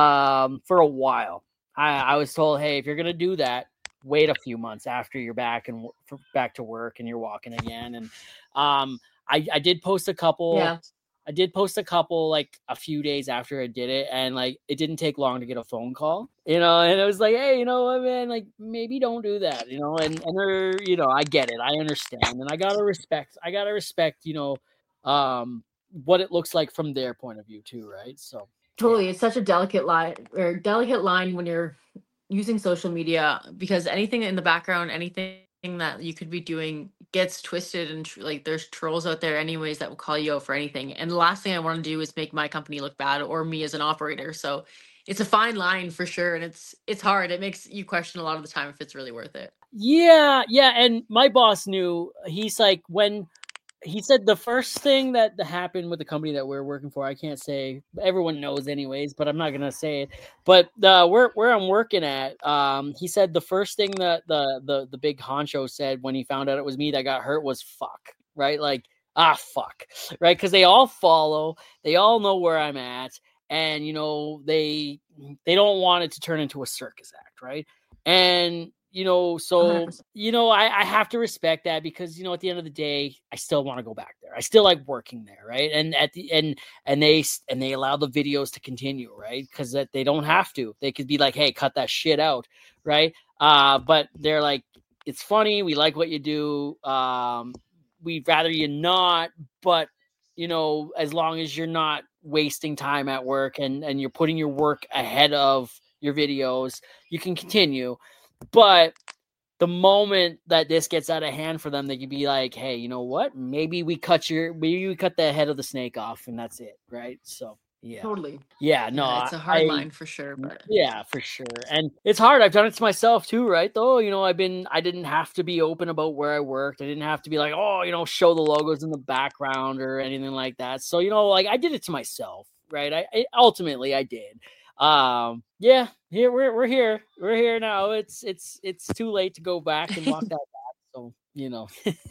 Speaker 1: um for a while. I, I was told, hey, if you're gonna do that, wait a few months after you're back and w- back to work and you're walking again. And um I, I did post a couple.
Speaker 2: Yeah.
Speaker 1: I did post a couple like a few days after I did it, and like it didn't take long to get a phone call, you know, and it was like, hey, you know what, man, like maybe don't do that, you know, and and they're, you know, I get it, I understand, and I gotta respect, I gotta respect, you know, um, what it looks like from their point of view too, right? So
Speaker 2: Totally, it's such a delicate line or delicate line when you're using social media because anything in the background, anything that you could be doing gets twisted and tr- like there's trolls out there anyways that will call you out for anything. And the last thing I want to do is make my company look bad or me as an operator. So it's a fine line for sure, and it's it's hard. It makes you question a lot of the time if it's really worth it.
Speaker 1: yeah, yeah, and my boss knew. He's like, when he said the first thing that happened with the company that we're working for, I can't say, everyone knows anyways, but I'm not going to say it. But uh, where, where I'm working at, um, he said the first thing that the, the, the big honcho said when he found out it was me that got hurt was fuck, right? Like, ah, fuck, right? Because they all follow, they all know where I'm at. And, you know, they, they don't want it to turn into a circus act, right? And, you know, so,
Speaker 2: one hundred percent.
Speaker 1: you know, I, I have to respect that because, you know, at the end of the day, I still want to go back there. I still like working there. Right. And at the and and they and they allow the videos to continue. Right. Because that they don't have to. They could be like, hey, cut that shit out. Right. Uh, but they're like, it's funny. We like what you do. Um, we'd rather you not. But, you know, as long as you're not wasting time at work and, and you're putting your work ahead of your videos, you can continue. But the moment that this gets out of hand for them, they could be like, hey, you know what? Maybe we cut your, maybe we cut the head of the snake off and that's it. Right. So, yeah.
Speaker 2: Totally.
Speaker 1: Yeah. No,
Speaker 2: Yeah, it's a hard
Speaker 1: I,
Speaker 2: line for sure. But
Speaker 1: yeah, for sure. And it's hard. I've done it to myself too. Right. Though, you know, I've been, I didn't have to be open about where I worked. I didn't have to be like, oh, you know, show the logos in the background or anything like that. So, you know, like I did it to myself. Right. I, I ultimately I did. Um, yeah, here we're we're here. We're here now. It's it's it's too late to go back and walk that back. So, you know.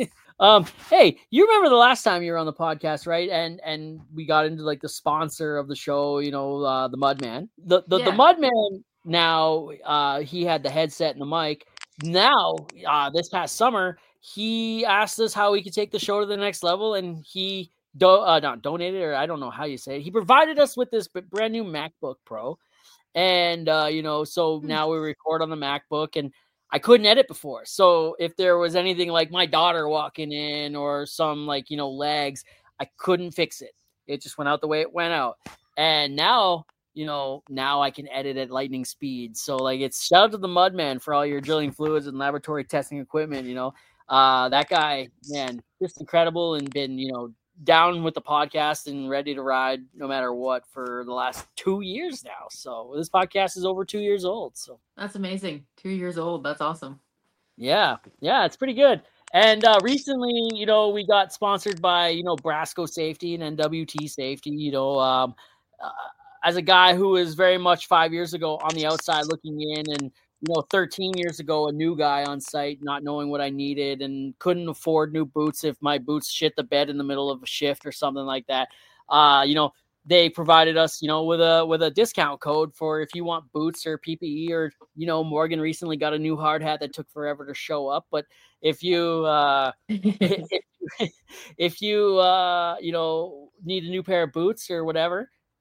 Speaker 1: um, hey, you remember the last time you were on the podcast, right? And and we got into like the sponsor of the show, you know, uh the Mudman. The the,
Speaker 2: Yeah.
Speaker 1: the Mudman now, uh he had the headset and the mic. Now, uh this past summer, he asked us how we could take the show to the next level, and he Do, uh, not donated, or I don't know how you say it. He provided us with this brand new MacBook Pro. And, uh, you know, so now we record on the MacBook, and I couldn't edit before. So if there was anything like my daughter walking in or some like, you know, legs, I couldn't fix it. It just went out the way it went out. And now, you know, now I can edit at lightning speed. So like, it's shout out to the Mudman for all your drilling fluids and laboratory testing equipment. You know, uh, that guy, man, just incredible, and been, you know, down with the podcast and ready to ride no matter what for the last two years now. So this podcast is over two years old. So
Speaker 2: that's amazing. Two years old. That's awesome.
Speaker 1: Yeah. Yeah. It's pretty good. And uh, recently, you know, we got sponsored by, you know, Brasco Safety and N W T Safety, you know, um, uh, as a guy who was very much five years ago on the outside looking in, and, you know, thirteen years ago, a new guy on site, not knowing what I needed and couldn't afford new boots if my boots shit the bed in the middle of a shift or something like that. Uh, you know, they provided us, you know, with a with a discount code for if you want boots or P P E, or, you know, Morgan recently got a new hard hat that took forever to show up. But if you uh, if, if you uh, you know, need a new pair of boots or whatever,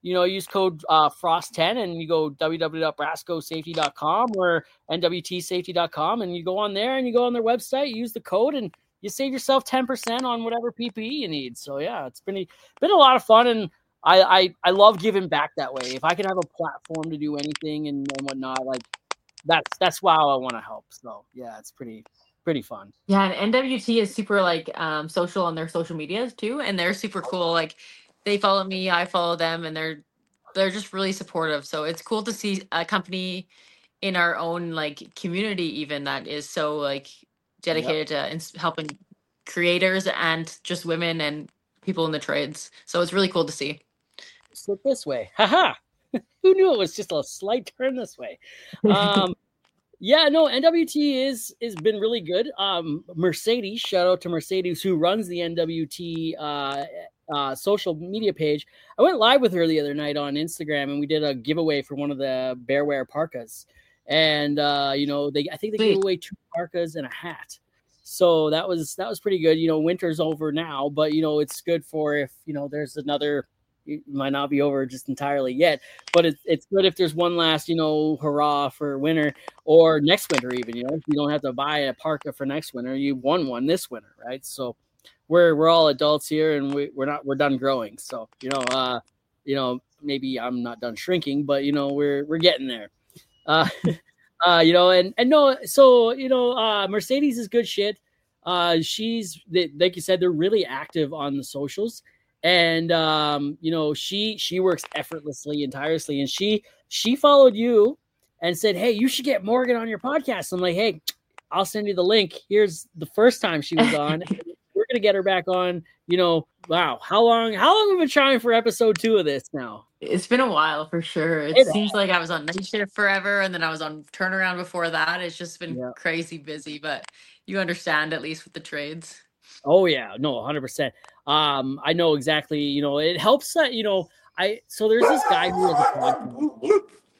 Speaker 1: you know, use code uh, frost ten and you go w w w dot brasco safety dot com or n w t safety dot com and you go on there and you go on their website, you use the code and you save yourself ten percent on whatever P P E you need. So yeah, it's been, been a lot of fun. And I, I, I love giving back that way. If I can have a platform to do anything and, and whatnot, like that's, that's how I want to help. So yeah, it's pretty, pretty fun.
Speaker 2: Yeah. And N W T is super like um, social on their social medias too. And they're super cool. Like they follow me, I follow them, and they're, they're just really supportive. So it's cool to see a company in our own like community, even that is so like dedicated yep. to ins- helping creators and just women and people in the trades. So it's really cool to see.
Speaker 1: Slip this way. Haha. Who knew it was just a slight turn this way? Um, yeah, no, N W T is is been really good. Um, Mercedes, shout out to Mercedes, who runs the N W T uh, uh, social media page. I went live with her the other night on Instagram, and we did a giveaway for one of the Bearwear parkas. And uh, you know, they I think they Sweet. gave away two parkas and a hat. So that was that was pretty good. You know, winter's over now, but you know, it's good for if you know there's another. It might not be over just entirely yet, but it's it's good if there's one last, you know, hurrah for winter or next winter even. You know, you don't have to buy a parka for next winter. You won one this winter, right? So we're we're all adults here, and we, we're not we're done growing. So you know, uh, you know, maybe I'm not done shrinking, but you know, we're we're getting there. Uh, uh, you know, and and no, so you know, uh, Mercedes is good shit. Uh, she's they, like you said, they're really active on the socials. And, um, you know, she, she works effortlessly and tirelessly, and she, she followed you and said, hey, you should get Morgan on your podcast. I'm like, hey, I'll send you the link. Here's the first time she was on. We're going to get her back on, you know, wow. How long, how long have we been trying for episode two of this now?
Speaker 2: It's been a while for sure. It, it seems is. like I was on night shift forever. And then I was on turnaround before that. It's just been yeah. crazy busy, but you understand at least with the trades.
Speaker 1: Oh yeah, no, one hundred percent. Um, I know exactly. You know, it helps that you know. I so there's this guy who has a podcast.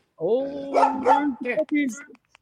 Speaker 1: Oh, babies.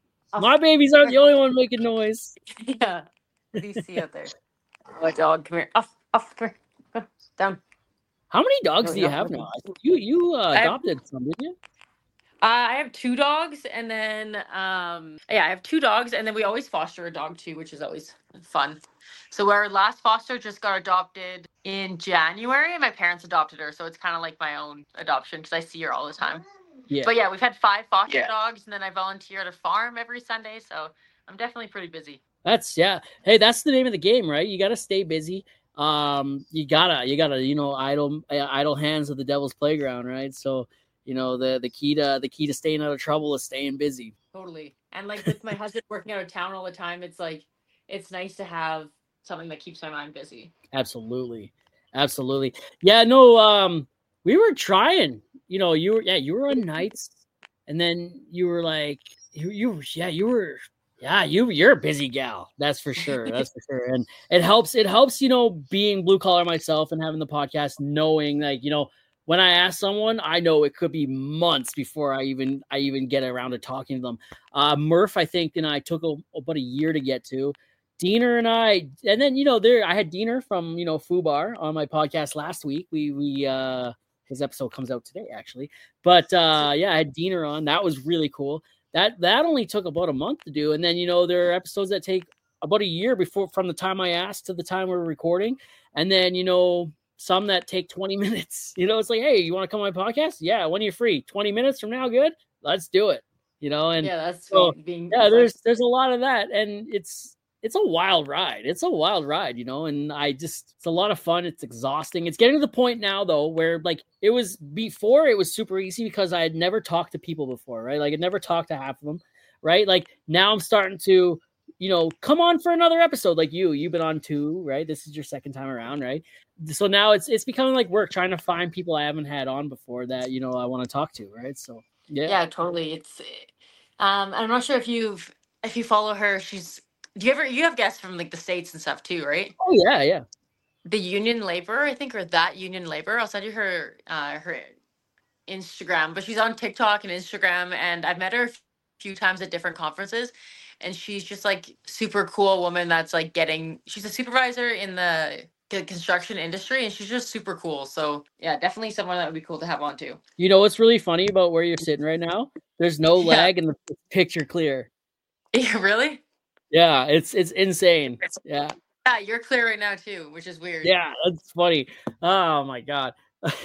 Speaker 1: My babies aren't the only one making noise.
Speaker 2: Yeah, what do you see out there? Oh, a dog, come here. Off, off, come here. Come down.
Speaker 1: How many dogs no, do you have now? You you uh, adopted have, some, didn't you?
Speaker 2: Uh, I have two dogs, and then um, yeah, I have two dogs, and then we always foster a dog too, which is always fun. So our last foster just got adopted in January, and my parents adopted her. So it's kind of like my own adoption because I see her all the time. Yeah. But yeah, we've had five foster yeah. dogs, and then I volunteer at a farm every Sunday. So I'm definitely pretty busy.
Speaker 1: That's yeah. Hey, that's the name of the game, right? You got to stay busy. Um, you gotta, you gotta, you know, idle, uh, idle hands of the devil's playground, right? So, you know, the the key to the key to staying out of trouble is staying busy.
Speaker 2: Totally. And like with my husband working out of town all the time, it's like it's nice to have something that keeps my mind busy.
Speaker 1: Absolutely. Absolutely. Yeah, no, um, we were trying, you know, you were, yeah, you were on nights and then you were like, you, you, yeah, you were, yeah, you, you're a busy gal. That's for sure. That's for sure. And it helps, it helps, you know, being blue collar myself and having the podcast, knowing like, you know, when I ask someone, I know it could be months before I even, I even get around to talking to them. Uh, Murph, I think, and I took a, about a year to get to. Diener and I, and then, you know, there, I had Diener from, you know, Fubar on my podcast last week. We, we, uh, his episode comes out today actually, but, uh, yeah, I had Diener on. That was really cool. That, that only took about a month to do. And then, you know, there are episodes that take about a year before, from the time I asked to the time we're recording. And then, you know, some that take twenty minutes, you know, it's like, hey, you want to come on my podcast? Yeah. When are you free? twenty minutes from now. Good. Let's do it. You know? And
Speaker 2: yeah, that's
Speaker 1: so,
Speaker 2: being,
Speaker 1: yeah, there's, there's a lot of that. And it's, It's a wild ride. It's a wild ride, you know, and I just, it's a lot of fun. It's exhausting. It's getting to the point now, though, where like it was before it was super easy because I had never talked to people before, right? Like I'd never talked to half of them, right? Like now I'm starting to, you know, come on for another episode like you. You've been on two, right? This is your second time around, right? So now it's it's becoming like work trying to find people I haven't had on before that, you know, I want to talk to, right? So, yeah.
Speaker 2: Yeah, totally. It's, um, I'm not sure if you've, if you follow her, she's, do you ever, you have guests from like the States and stuff too, right?
Speaker 1: Oh yeah, yeah.
Speaker 2: The Union Labor, I think, or that Union Labor. I'll send you her, uh, her Instagram, but she's on TikTok and Instagram, and I've met her a few times at different conferences, and she's just like super cool woman that's like getting, she's a supervisor in the the construction industry, and she's just super cool. So yeah, definitely someone that would be cool to have on too.
Speaker 1: You know what's really funny about where you're sitting right now? There's no
Speaker 2: Yeah.
Speaker 1: lag and the picture clear.
Speaker 2: Yeah, really?
Speaker 1: Yeah, it's it's insane. Yeah.
Speaker 2: Yeah, you're clear right now too, which is weird.
Speaker 1: Yeah, that's funny. Oh my god.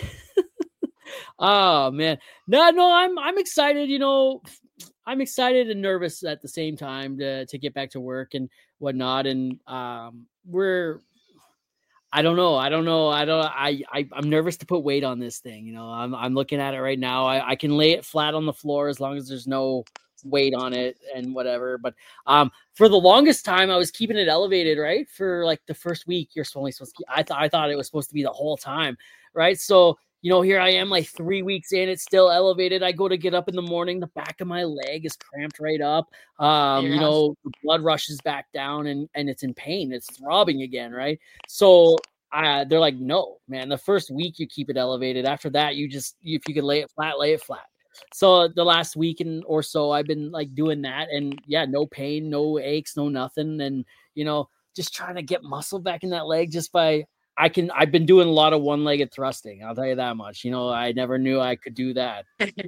Speaker 1: Oh man. No, no, I'm I'm excited, you know. I'm excited and nervous at the same time to to get back to work and whatnot. And um we're I don't know. I don't know. I don't I, I I'm nervous to put weight on this thing. You know, I'm I'm looking at it right now. I, I can lay it flat on the floor as long as there's no weight on it and whatever. But um for the longest time I was keeping it elevated, right? For like the first week, you're only supposed to keep, I thought I thought it was supposed to be the whole time, right? So you know, here I am like three weeks in, it's still elevated. I go to get up in the morning, the back of my leg is cramped right up. Um,
Speaker 2: Your
Speaker 1: you
Speaker 2: house.
Speaker 1: know, the blood rushes back down and, and it's in pain. It's throbbing again, right? So uh, they're like, no, man, the first week you keep it elevated. After that, you just, if you could lay it flat, lay it flat. So the last week and or so, I've been like doing that. And yeah, no pain, no aches, no nothing. And, you know, just trying to get muscle back in that leg just by, I can, I've been doing a lot of one-legged thrusting. I'll tell you that much. You know, I never knew I could do that.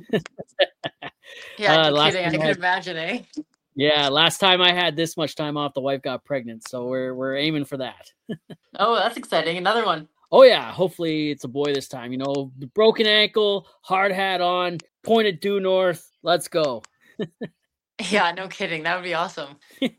Speaker 2: Yeah,
Speaker 1: Uh,
Speaker 2: no
Speaker 1: last
Speaker 2: kidding. I
Speaker 1: time
Speaker 2: could
Speaker 1: I-
Speaker 2: imagine, eh?
Speaker 1: Yeah. Last time I had this much time off, the wife got pregnant. So we're, we're aiming for that.
Speaker 2: Oh, that's exciting. Another one.
Speaker 1: Oh yeah. Hopefully it's a boy this time, you know, broken ankle, hard hat on, pointed due north. Let's go.
Speaker 2: Yeah, no kidding. That would be awesome.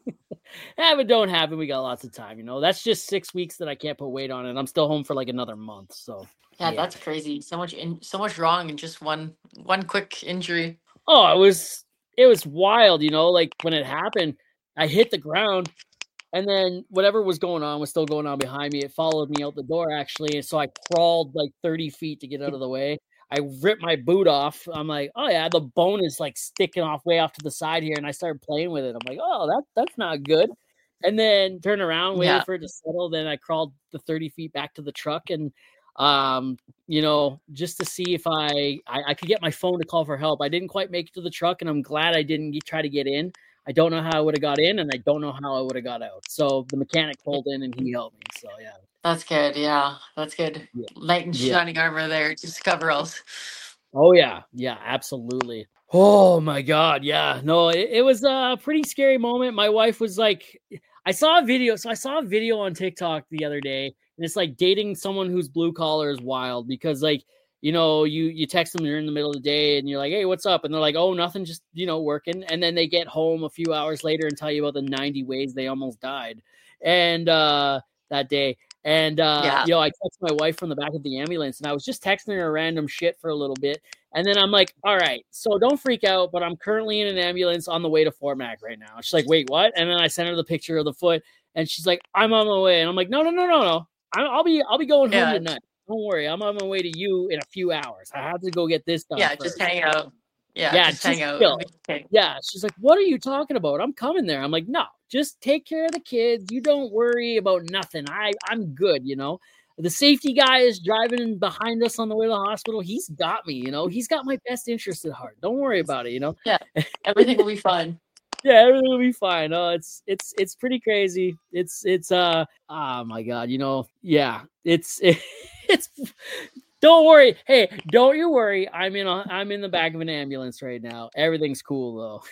Speaker 1: Have it, don't happen. We got lots of time, you know. That's just six weeks that I can't put weight on, and I'm still home for like another month. So
Speaker 2: Yeah,
Speaker 1: Yeah.
Speaker 2: that's crazy. So much in so much wrong in just one one quick injury.
Speaker 1: oh, it was it was wild, you know. Like when it happened, I hit the ground, and then whatever was going on was still going on behind me. It followed me out the door actually, and so I crawled like thirty feet to get out of the way. I ripped my boot off. I'm like, oh yeah, the bone is like sticking off way off to the side here, and I started playing with it. I'm like, oh, that that's not good. And then turn around, waited
Speaker 2: Yeah.
Speaker 1: for it to settle. Then I crawled the thirty feet back to the truck, and um, you know, just to see if I, I I could get my phone to call for help. I didn't quite make it to the truck, and I'm glad I didn't get, try to get in. I don't know how I would have got in, and I don't know how I would have got out. So the mechanic pulled in, and he helped me. So yeah.
Speaker 2: That's good. Yeah, that's good.
Speaker 1: Yeah.
Speaker 2: Knight in
Speaker 1: Yeah.
Speaker 2: shining armor there, just to cover else.
Speaker 1: Oh yeah, yeah, absolutely. Oh my god, yeah. No, it, it was a pretty scary moment. My wife was like, I saw a video. So I saw a video on TikTok the other day, and it's like dating someone who's blue collar is wild because like, you know, you you text them, you're in the middle of the day, and you're like, hey, what's up? And they're like, oh, nothing, just you know, working. And then they get home a few hours later and tell you about the ninety ways they almost died, and uh, that day. And, uh,
Speaker 2: Yeah.
Speaker 1: you know, I texted my wife from the back of the ambulance and I was just texting her random shit for a little bit. And then I'm like, all right, so don't freak out, but I'm currently in an ambulance on the way to Fort Mac right now. She's like, wait, what? And then I sent her the picture of the foot and she's like, I'm on my way. And I'm like, no, no, no, no, no. I- I'll be, I'll be going home
Speaker 2: Yeah.
Speaker 1: tonight. Don't worry. I'm on my way to you in a few hours. I have to go get this done.
Speaker 2: Yeah,
Speaker 1: first.
Speaker 2: just hang out. Yeah,
Speaker 1: Yeah,
Speaker 2: just hang
Speaker 1: just
Speaker 2: out.
Speaker 1: chill.
Speaker 2: Okay.
Speaker 1: Yeah, she's like, what are you talking about? I'm coming there. I'm like, no, just take care of the kids. You don't worry about nothing. I, I'm good, you know. The safety guy is driving behind us on the way to the hospital. He's got me, you know. He's got my best interest at heart. Don't worry about it, you know.
Speaker 2: Everything will be fine.
Speaker 1: Yeah, everything will be fine. Oh, it's it's it's pretty crazy. It's it's uh oh my god, you know, yeah, it's it, it's don't worry. Hey, don't you worry. I'm in a I'm in the back of an ambulance right now. Everything's cool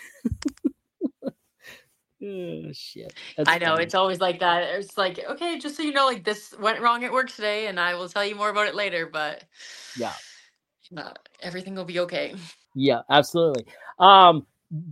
Speaker 1: though. Oh shit. That's
Speaker 2: I know
Speaker 1: funny.
Speaker 2: it's always like that. It's like, okay, just so you know, like this went wrong at work today, and I will tell you more about it later. But
Speaker 1: Yeah.
Speaker 2: uh, everything will be okay.
Speaker 1: Yeah, absolutely. Um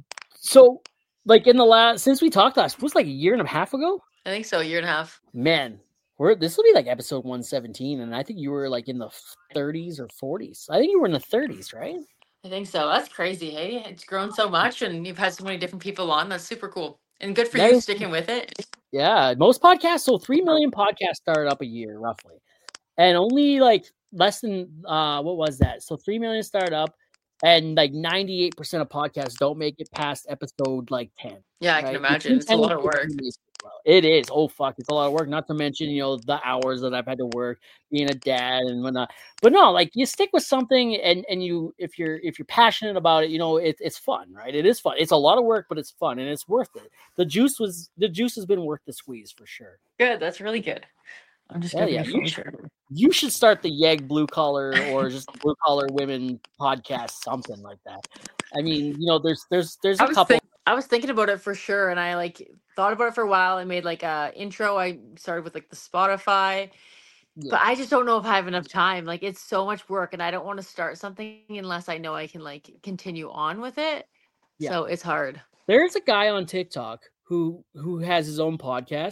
Speaker 1: so like in the last since we talked last, it was like a year and a half ago.
Speaker 2: I think so. A year and a half.
Speaker 1: Man, we're this will be like episode one seventeen, and I think you were like in the thirties or forties. I think you were in the thirties, right?
Speaker 2: I think so. That's crazy. Hey, it's grown so much, and you've had so many different people on. That's super cool, and good for
Speaker 1: That
Speaker 2: you
Speaker 1: is-
Speaker 2: sticking with it.
Speaker 1: Yeah, most podcasts. So three million podcasts started up a year, roughly, and only like less than uh, what was that? So three million started up, and like ninety-eight percent of podcasts don't make it past episode like ten.
Speaker 2: Yeah, I can
Speaker 1: right?
Speaker 2: imagine.
Speaker 1: Between
Speaker 2: It's a
Speaker 1: ten
Speaker 2: lot
Speaker 1: and
Speaker 2: of work.
Speaker 1: fifteen days as well. It is. Oh fuck, it's a lot of work. Not to mention, you know, the hours that I've had to work, being a dad and whatnot. But no, like you stick with something, and and you if you're if you're passionate about it, you know, it, it's fun, right? It is fun. It's a lot of work, but it's fun and it's worth it. The juice was the juice has been worth the squeeze for sure.
Speaker 2: Good. That's really good. I'm just
Speaker 1: Hell
Speaker 2: gonna
Speaker 1: yeah,
Speaker 2: be a
Speaker 1: you
Speaker 2: phone
Speaker 1: should-
Speaker 2: charger.
Speaker 1: You should start the Yeg Blue Collar or just Blue Collar Women podcast, something like that. I mean, you know, there's there's there's
Speaker 2: I
Speaker 1: a
Speaker 2: was
Speaker 1: couple.
Speaker 2: think- I was thinking about it for sure, and I like thought about it for a while. I made like a intro. I started with like the Spotify,
Speaker 1: Yeah.
Speaker 2: but I just don't know if I have enough time. Like it's so much work, and I don't want to start something unless I know I can like continue on with it.
Speaker 1: Yeah.
Speaker 2: So it's hard.
Speaker 1: There's a guy on TikTok who who has his own podcast,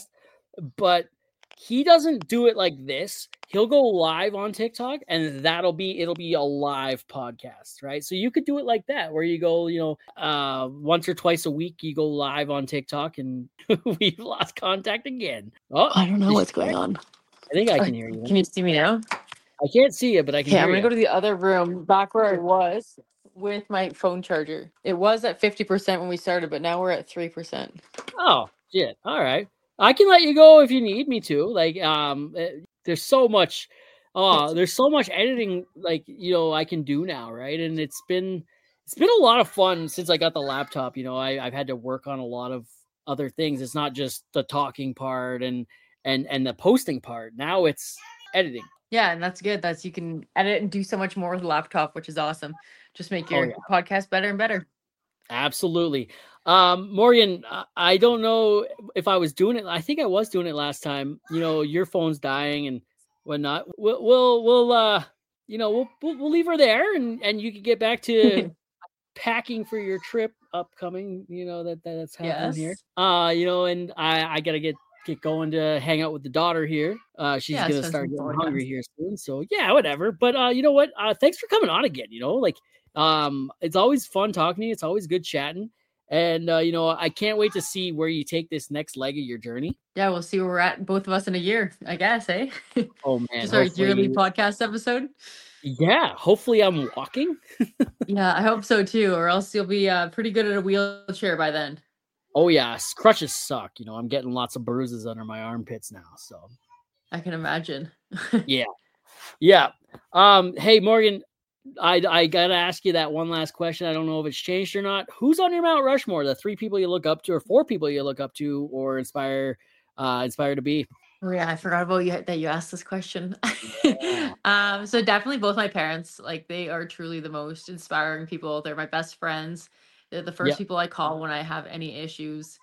Speaker 1: but he doesn't do it like this. He'll go live on TikTok, and that'll be it'll be a live podcast, right? So you could do it like that, where you go, you know, uh, once or twice a week, you go live on TikTok, and we've lost contact again. Oh,
Speaker 2: I don't know
Speaker 1: did
Speaker 2: what's
Speaker 1: you-
Speaker 2: going on.
Speaker 1: I think I
Speaker 2: Uh,
Speaker 1: can hear you.
Speaker 2: Can you see me now?
Speaker 1: I can't see you, but I can
Speaker 2: Okay,
Speaker 1: hear
Speaker 2: I'm gonna
Speaker 1: you.
Speaker 2: go to the other room, back where I was with my phone charger. It was at fifty percent when we started, but now we're at three percent.
Speaker 1: Oh, shit. All right. I can let you go if you need me to. Like, um, eh, there's so much, uh, there's so much editing, like, you know, I can do now, right? And it's been, it's been a lot of fun since I got the laptop. You know, I, I've had to work on a lot of other things. It's not just the talking part and, and, and the posting part. Now it's editing.
Speaker 2: Yeah, and that's good. That's you can edit and do so much more with a laptop, which is awesome. Just make
Speaker 1: Oh,
Speaker 2: your
Speaker 1: yeah.
Speaker 2: podcast better and better.
Speaker 1: Absolutely. Um, Morgan, I- I don't know if I was doing it. I think I was doing it last time. You know, your phone's dying and whatnot. We'll, we'll, we'll uh, you know, we'll, we'll, we'll leave her there, and, and you can get back to packing for your trip upcoming. You know that, that that's happening
Speaker 2: Yes.
Speaker 1: here. Uh, you know, and I, I gotta get get going to hang out with the daughter here. Uh, she's
Speaker 2: Yeah,
Speaker 1: gonna
Speaker 2: spend
Speaker 1: start
Speaker 2: some
Speaker 1: getting
Speaker 2: quality
Speaker 1: hungry
Speaker 2: time.
Speaker 1: here soon. So yeah, whatever. But uh, you know what? Uh, thanks for coming on again. You know, like. Um, it's always fun talking to you. It's always good chatting. And, uh, you know, I can't wait to see where you take this next leg of your journey.
Speaker 2: Yeah, we'll see where we're at, both of us in a year, I guess, eh?
Speaker 1: Oh, man.
Speaker 2: Just our
Speaker 1: hopefully-
Speaker 2: yearly podcast episode.
Speaker 1: Yeah. Hopefully I'm walking.
Speaker 2: Yeah, I hope so too, or else you'll be uh, pretty good at a wheelchair by then.
Speaker 1: Oh, yeah. Crutches suck. You know, I'm getting lots of bruises under my armpits now. So,
Speaker 2: I can imagine.
Speaker 1: yeah. Yeah. Um, hey, Morgan, I, I got to ask you that one last question. I don't know if it's changed or not. Who's on your Mount Rushmore? The three people you look up to, or four people you look up to or inspire, uh, inspire to be?
Speaker 2: Oh yeah, I forgot about you that you asked this question.
Speaker 1: Yeah.
Speaker 2: um, so definitely both my parents, like they are truly the most inspiring people. They're my best friends. They're the first
Speaker 1: Yep.
Speaker 2: people I call when I have any issues.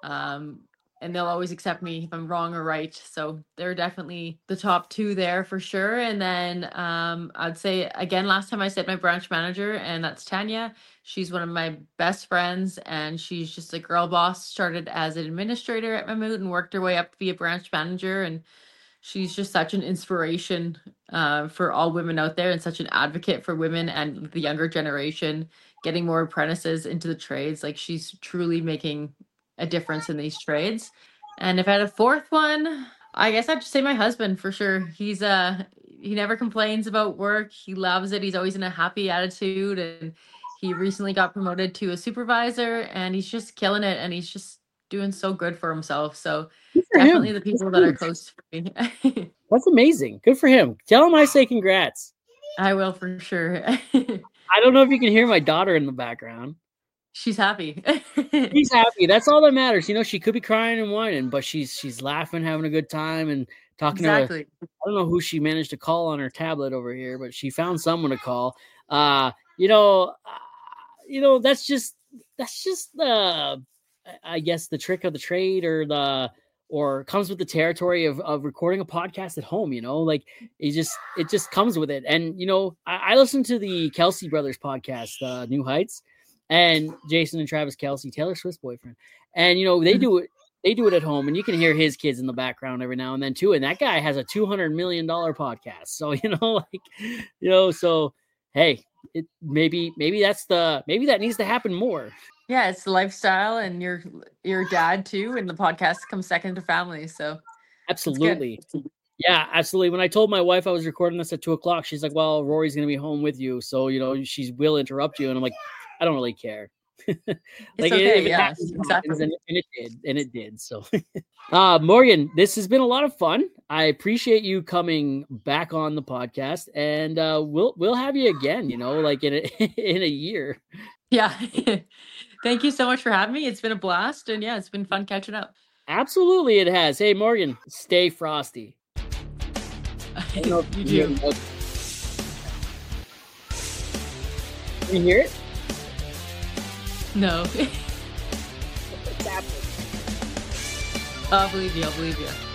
Speaker 2: Um, and they'll always accept me if I'm wrong or right. So they're definitely the top two there for sure. And then um, I'd say again, last time I said my branch manager, and that's Tanya. She's one of my best friends, and she's just a girl boss. Started as an administrator at Mammut and worked her way up to be a branch manager. And she's just such an inspiration uh, for all women out there, and such an advocate for women and the younger generation, getting more apprentices into the trades. Like she's truly making a difference in these trades. And if I had a fourth one, I guess I'd just say my husband for sure. He's uh he never complains about work. He loves it. He's always in a happy attitude, and he recently got promoted to a supervisor, and he's just killing it, and he's just doing so good for himself. So
Speaker 1: Good for
Speaker 2: definitely
Speaker 1: him.
Speaker 2: the people
Speaker 1: That's
Speaker 2: that are
Speaker 1: huge.
Speaker 2: close to me.
Speaker 1: That's amazing. Good for him. Tell him I say congrats.
Speaker 2: I will for sure.
Speaker 1: I don't know if you can hear my daughter in the background.
Speaker 2: She's happy.
Speaker 1: She's happy. That's all that matters. You know, she could be crying and whining, but she's she's laughing, having a good time, and talking
Speaker 2: Exactly.
Speaker 1: to. I don't know who she managed to call on her tablet over here, but she found someone to call. Uh, you know, uh, you know that's just that's just the, I guess the trick of the trade, or the or comes with the territory of of recording a podcast at home. You know, like it just it just comes with it. And you know, I, I listen to the Kelsey Brothers podcast, uh, New Heights. And Jason and Travis Kelsey, Taylor Swift's boyfriend. And, you know, they do it, they do it at home, and you can hear his kids in the background every now and then too. And that guy has a two hundred million dollars podcast. So, you know, like, you know, so, hey, it maybe, maybe that's the, maybe that needs to happen more.
Speaker 2: Yeah, it's the lifestyle, and your your dad too, and the podcast comes second to family. So
Speaker 1: Absolutely. Yeah, absolutely. When I told my wife I was recording this at two o'clock, she's like, well, Rory's going to be home with you. So, you know, she will interrupt you. And I'm like, I don't really care.
Speaker 2: It's
Speaker 1: Like,
Speaker 2: okay.
Speaker 1: if it
Speaker 2: Yeah,
Speaker 1: happens, it
Speaker 2: exactly.
Speaker 1: happens, and, and it did, and it did. So, uh, Morgan, this has been a lot of fun. I appreciate you coming back on the podcast, and uh, we'll we'll have you again. You know, like in a in a year.
Speaker 2: Yeah. Thank you so much for having me. It's been a blast, and yeah, it's been fun catching up.
Speaker 1: Absolutely, it has. Hey, Morgan, stay frosty. I don't know if
Speaker 2: You
Speaker 1: hear
Speaker 2: do.
Speaker 1: the notes. Can you hear it?
Speaker 2: No.
Speaker 1: It's happening.
Speaker 2: I'll believe you. I'll believe you.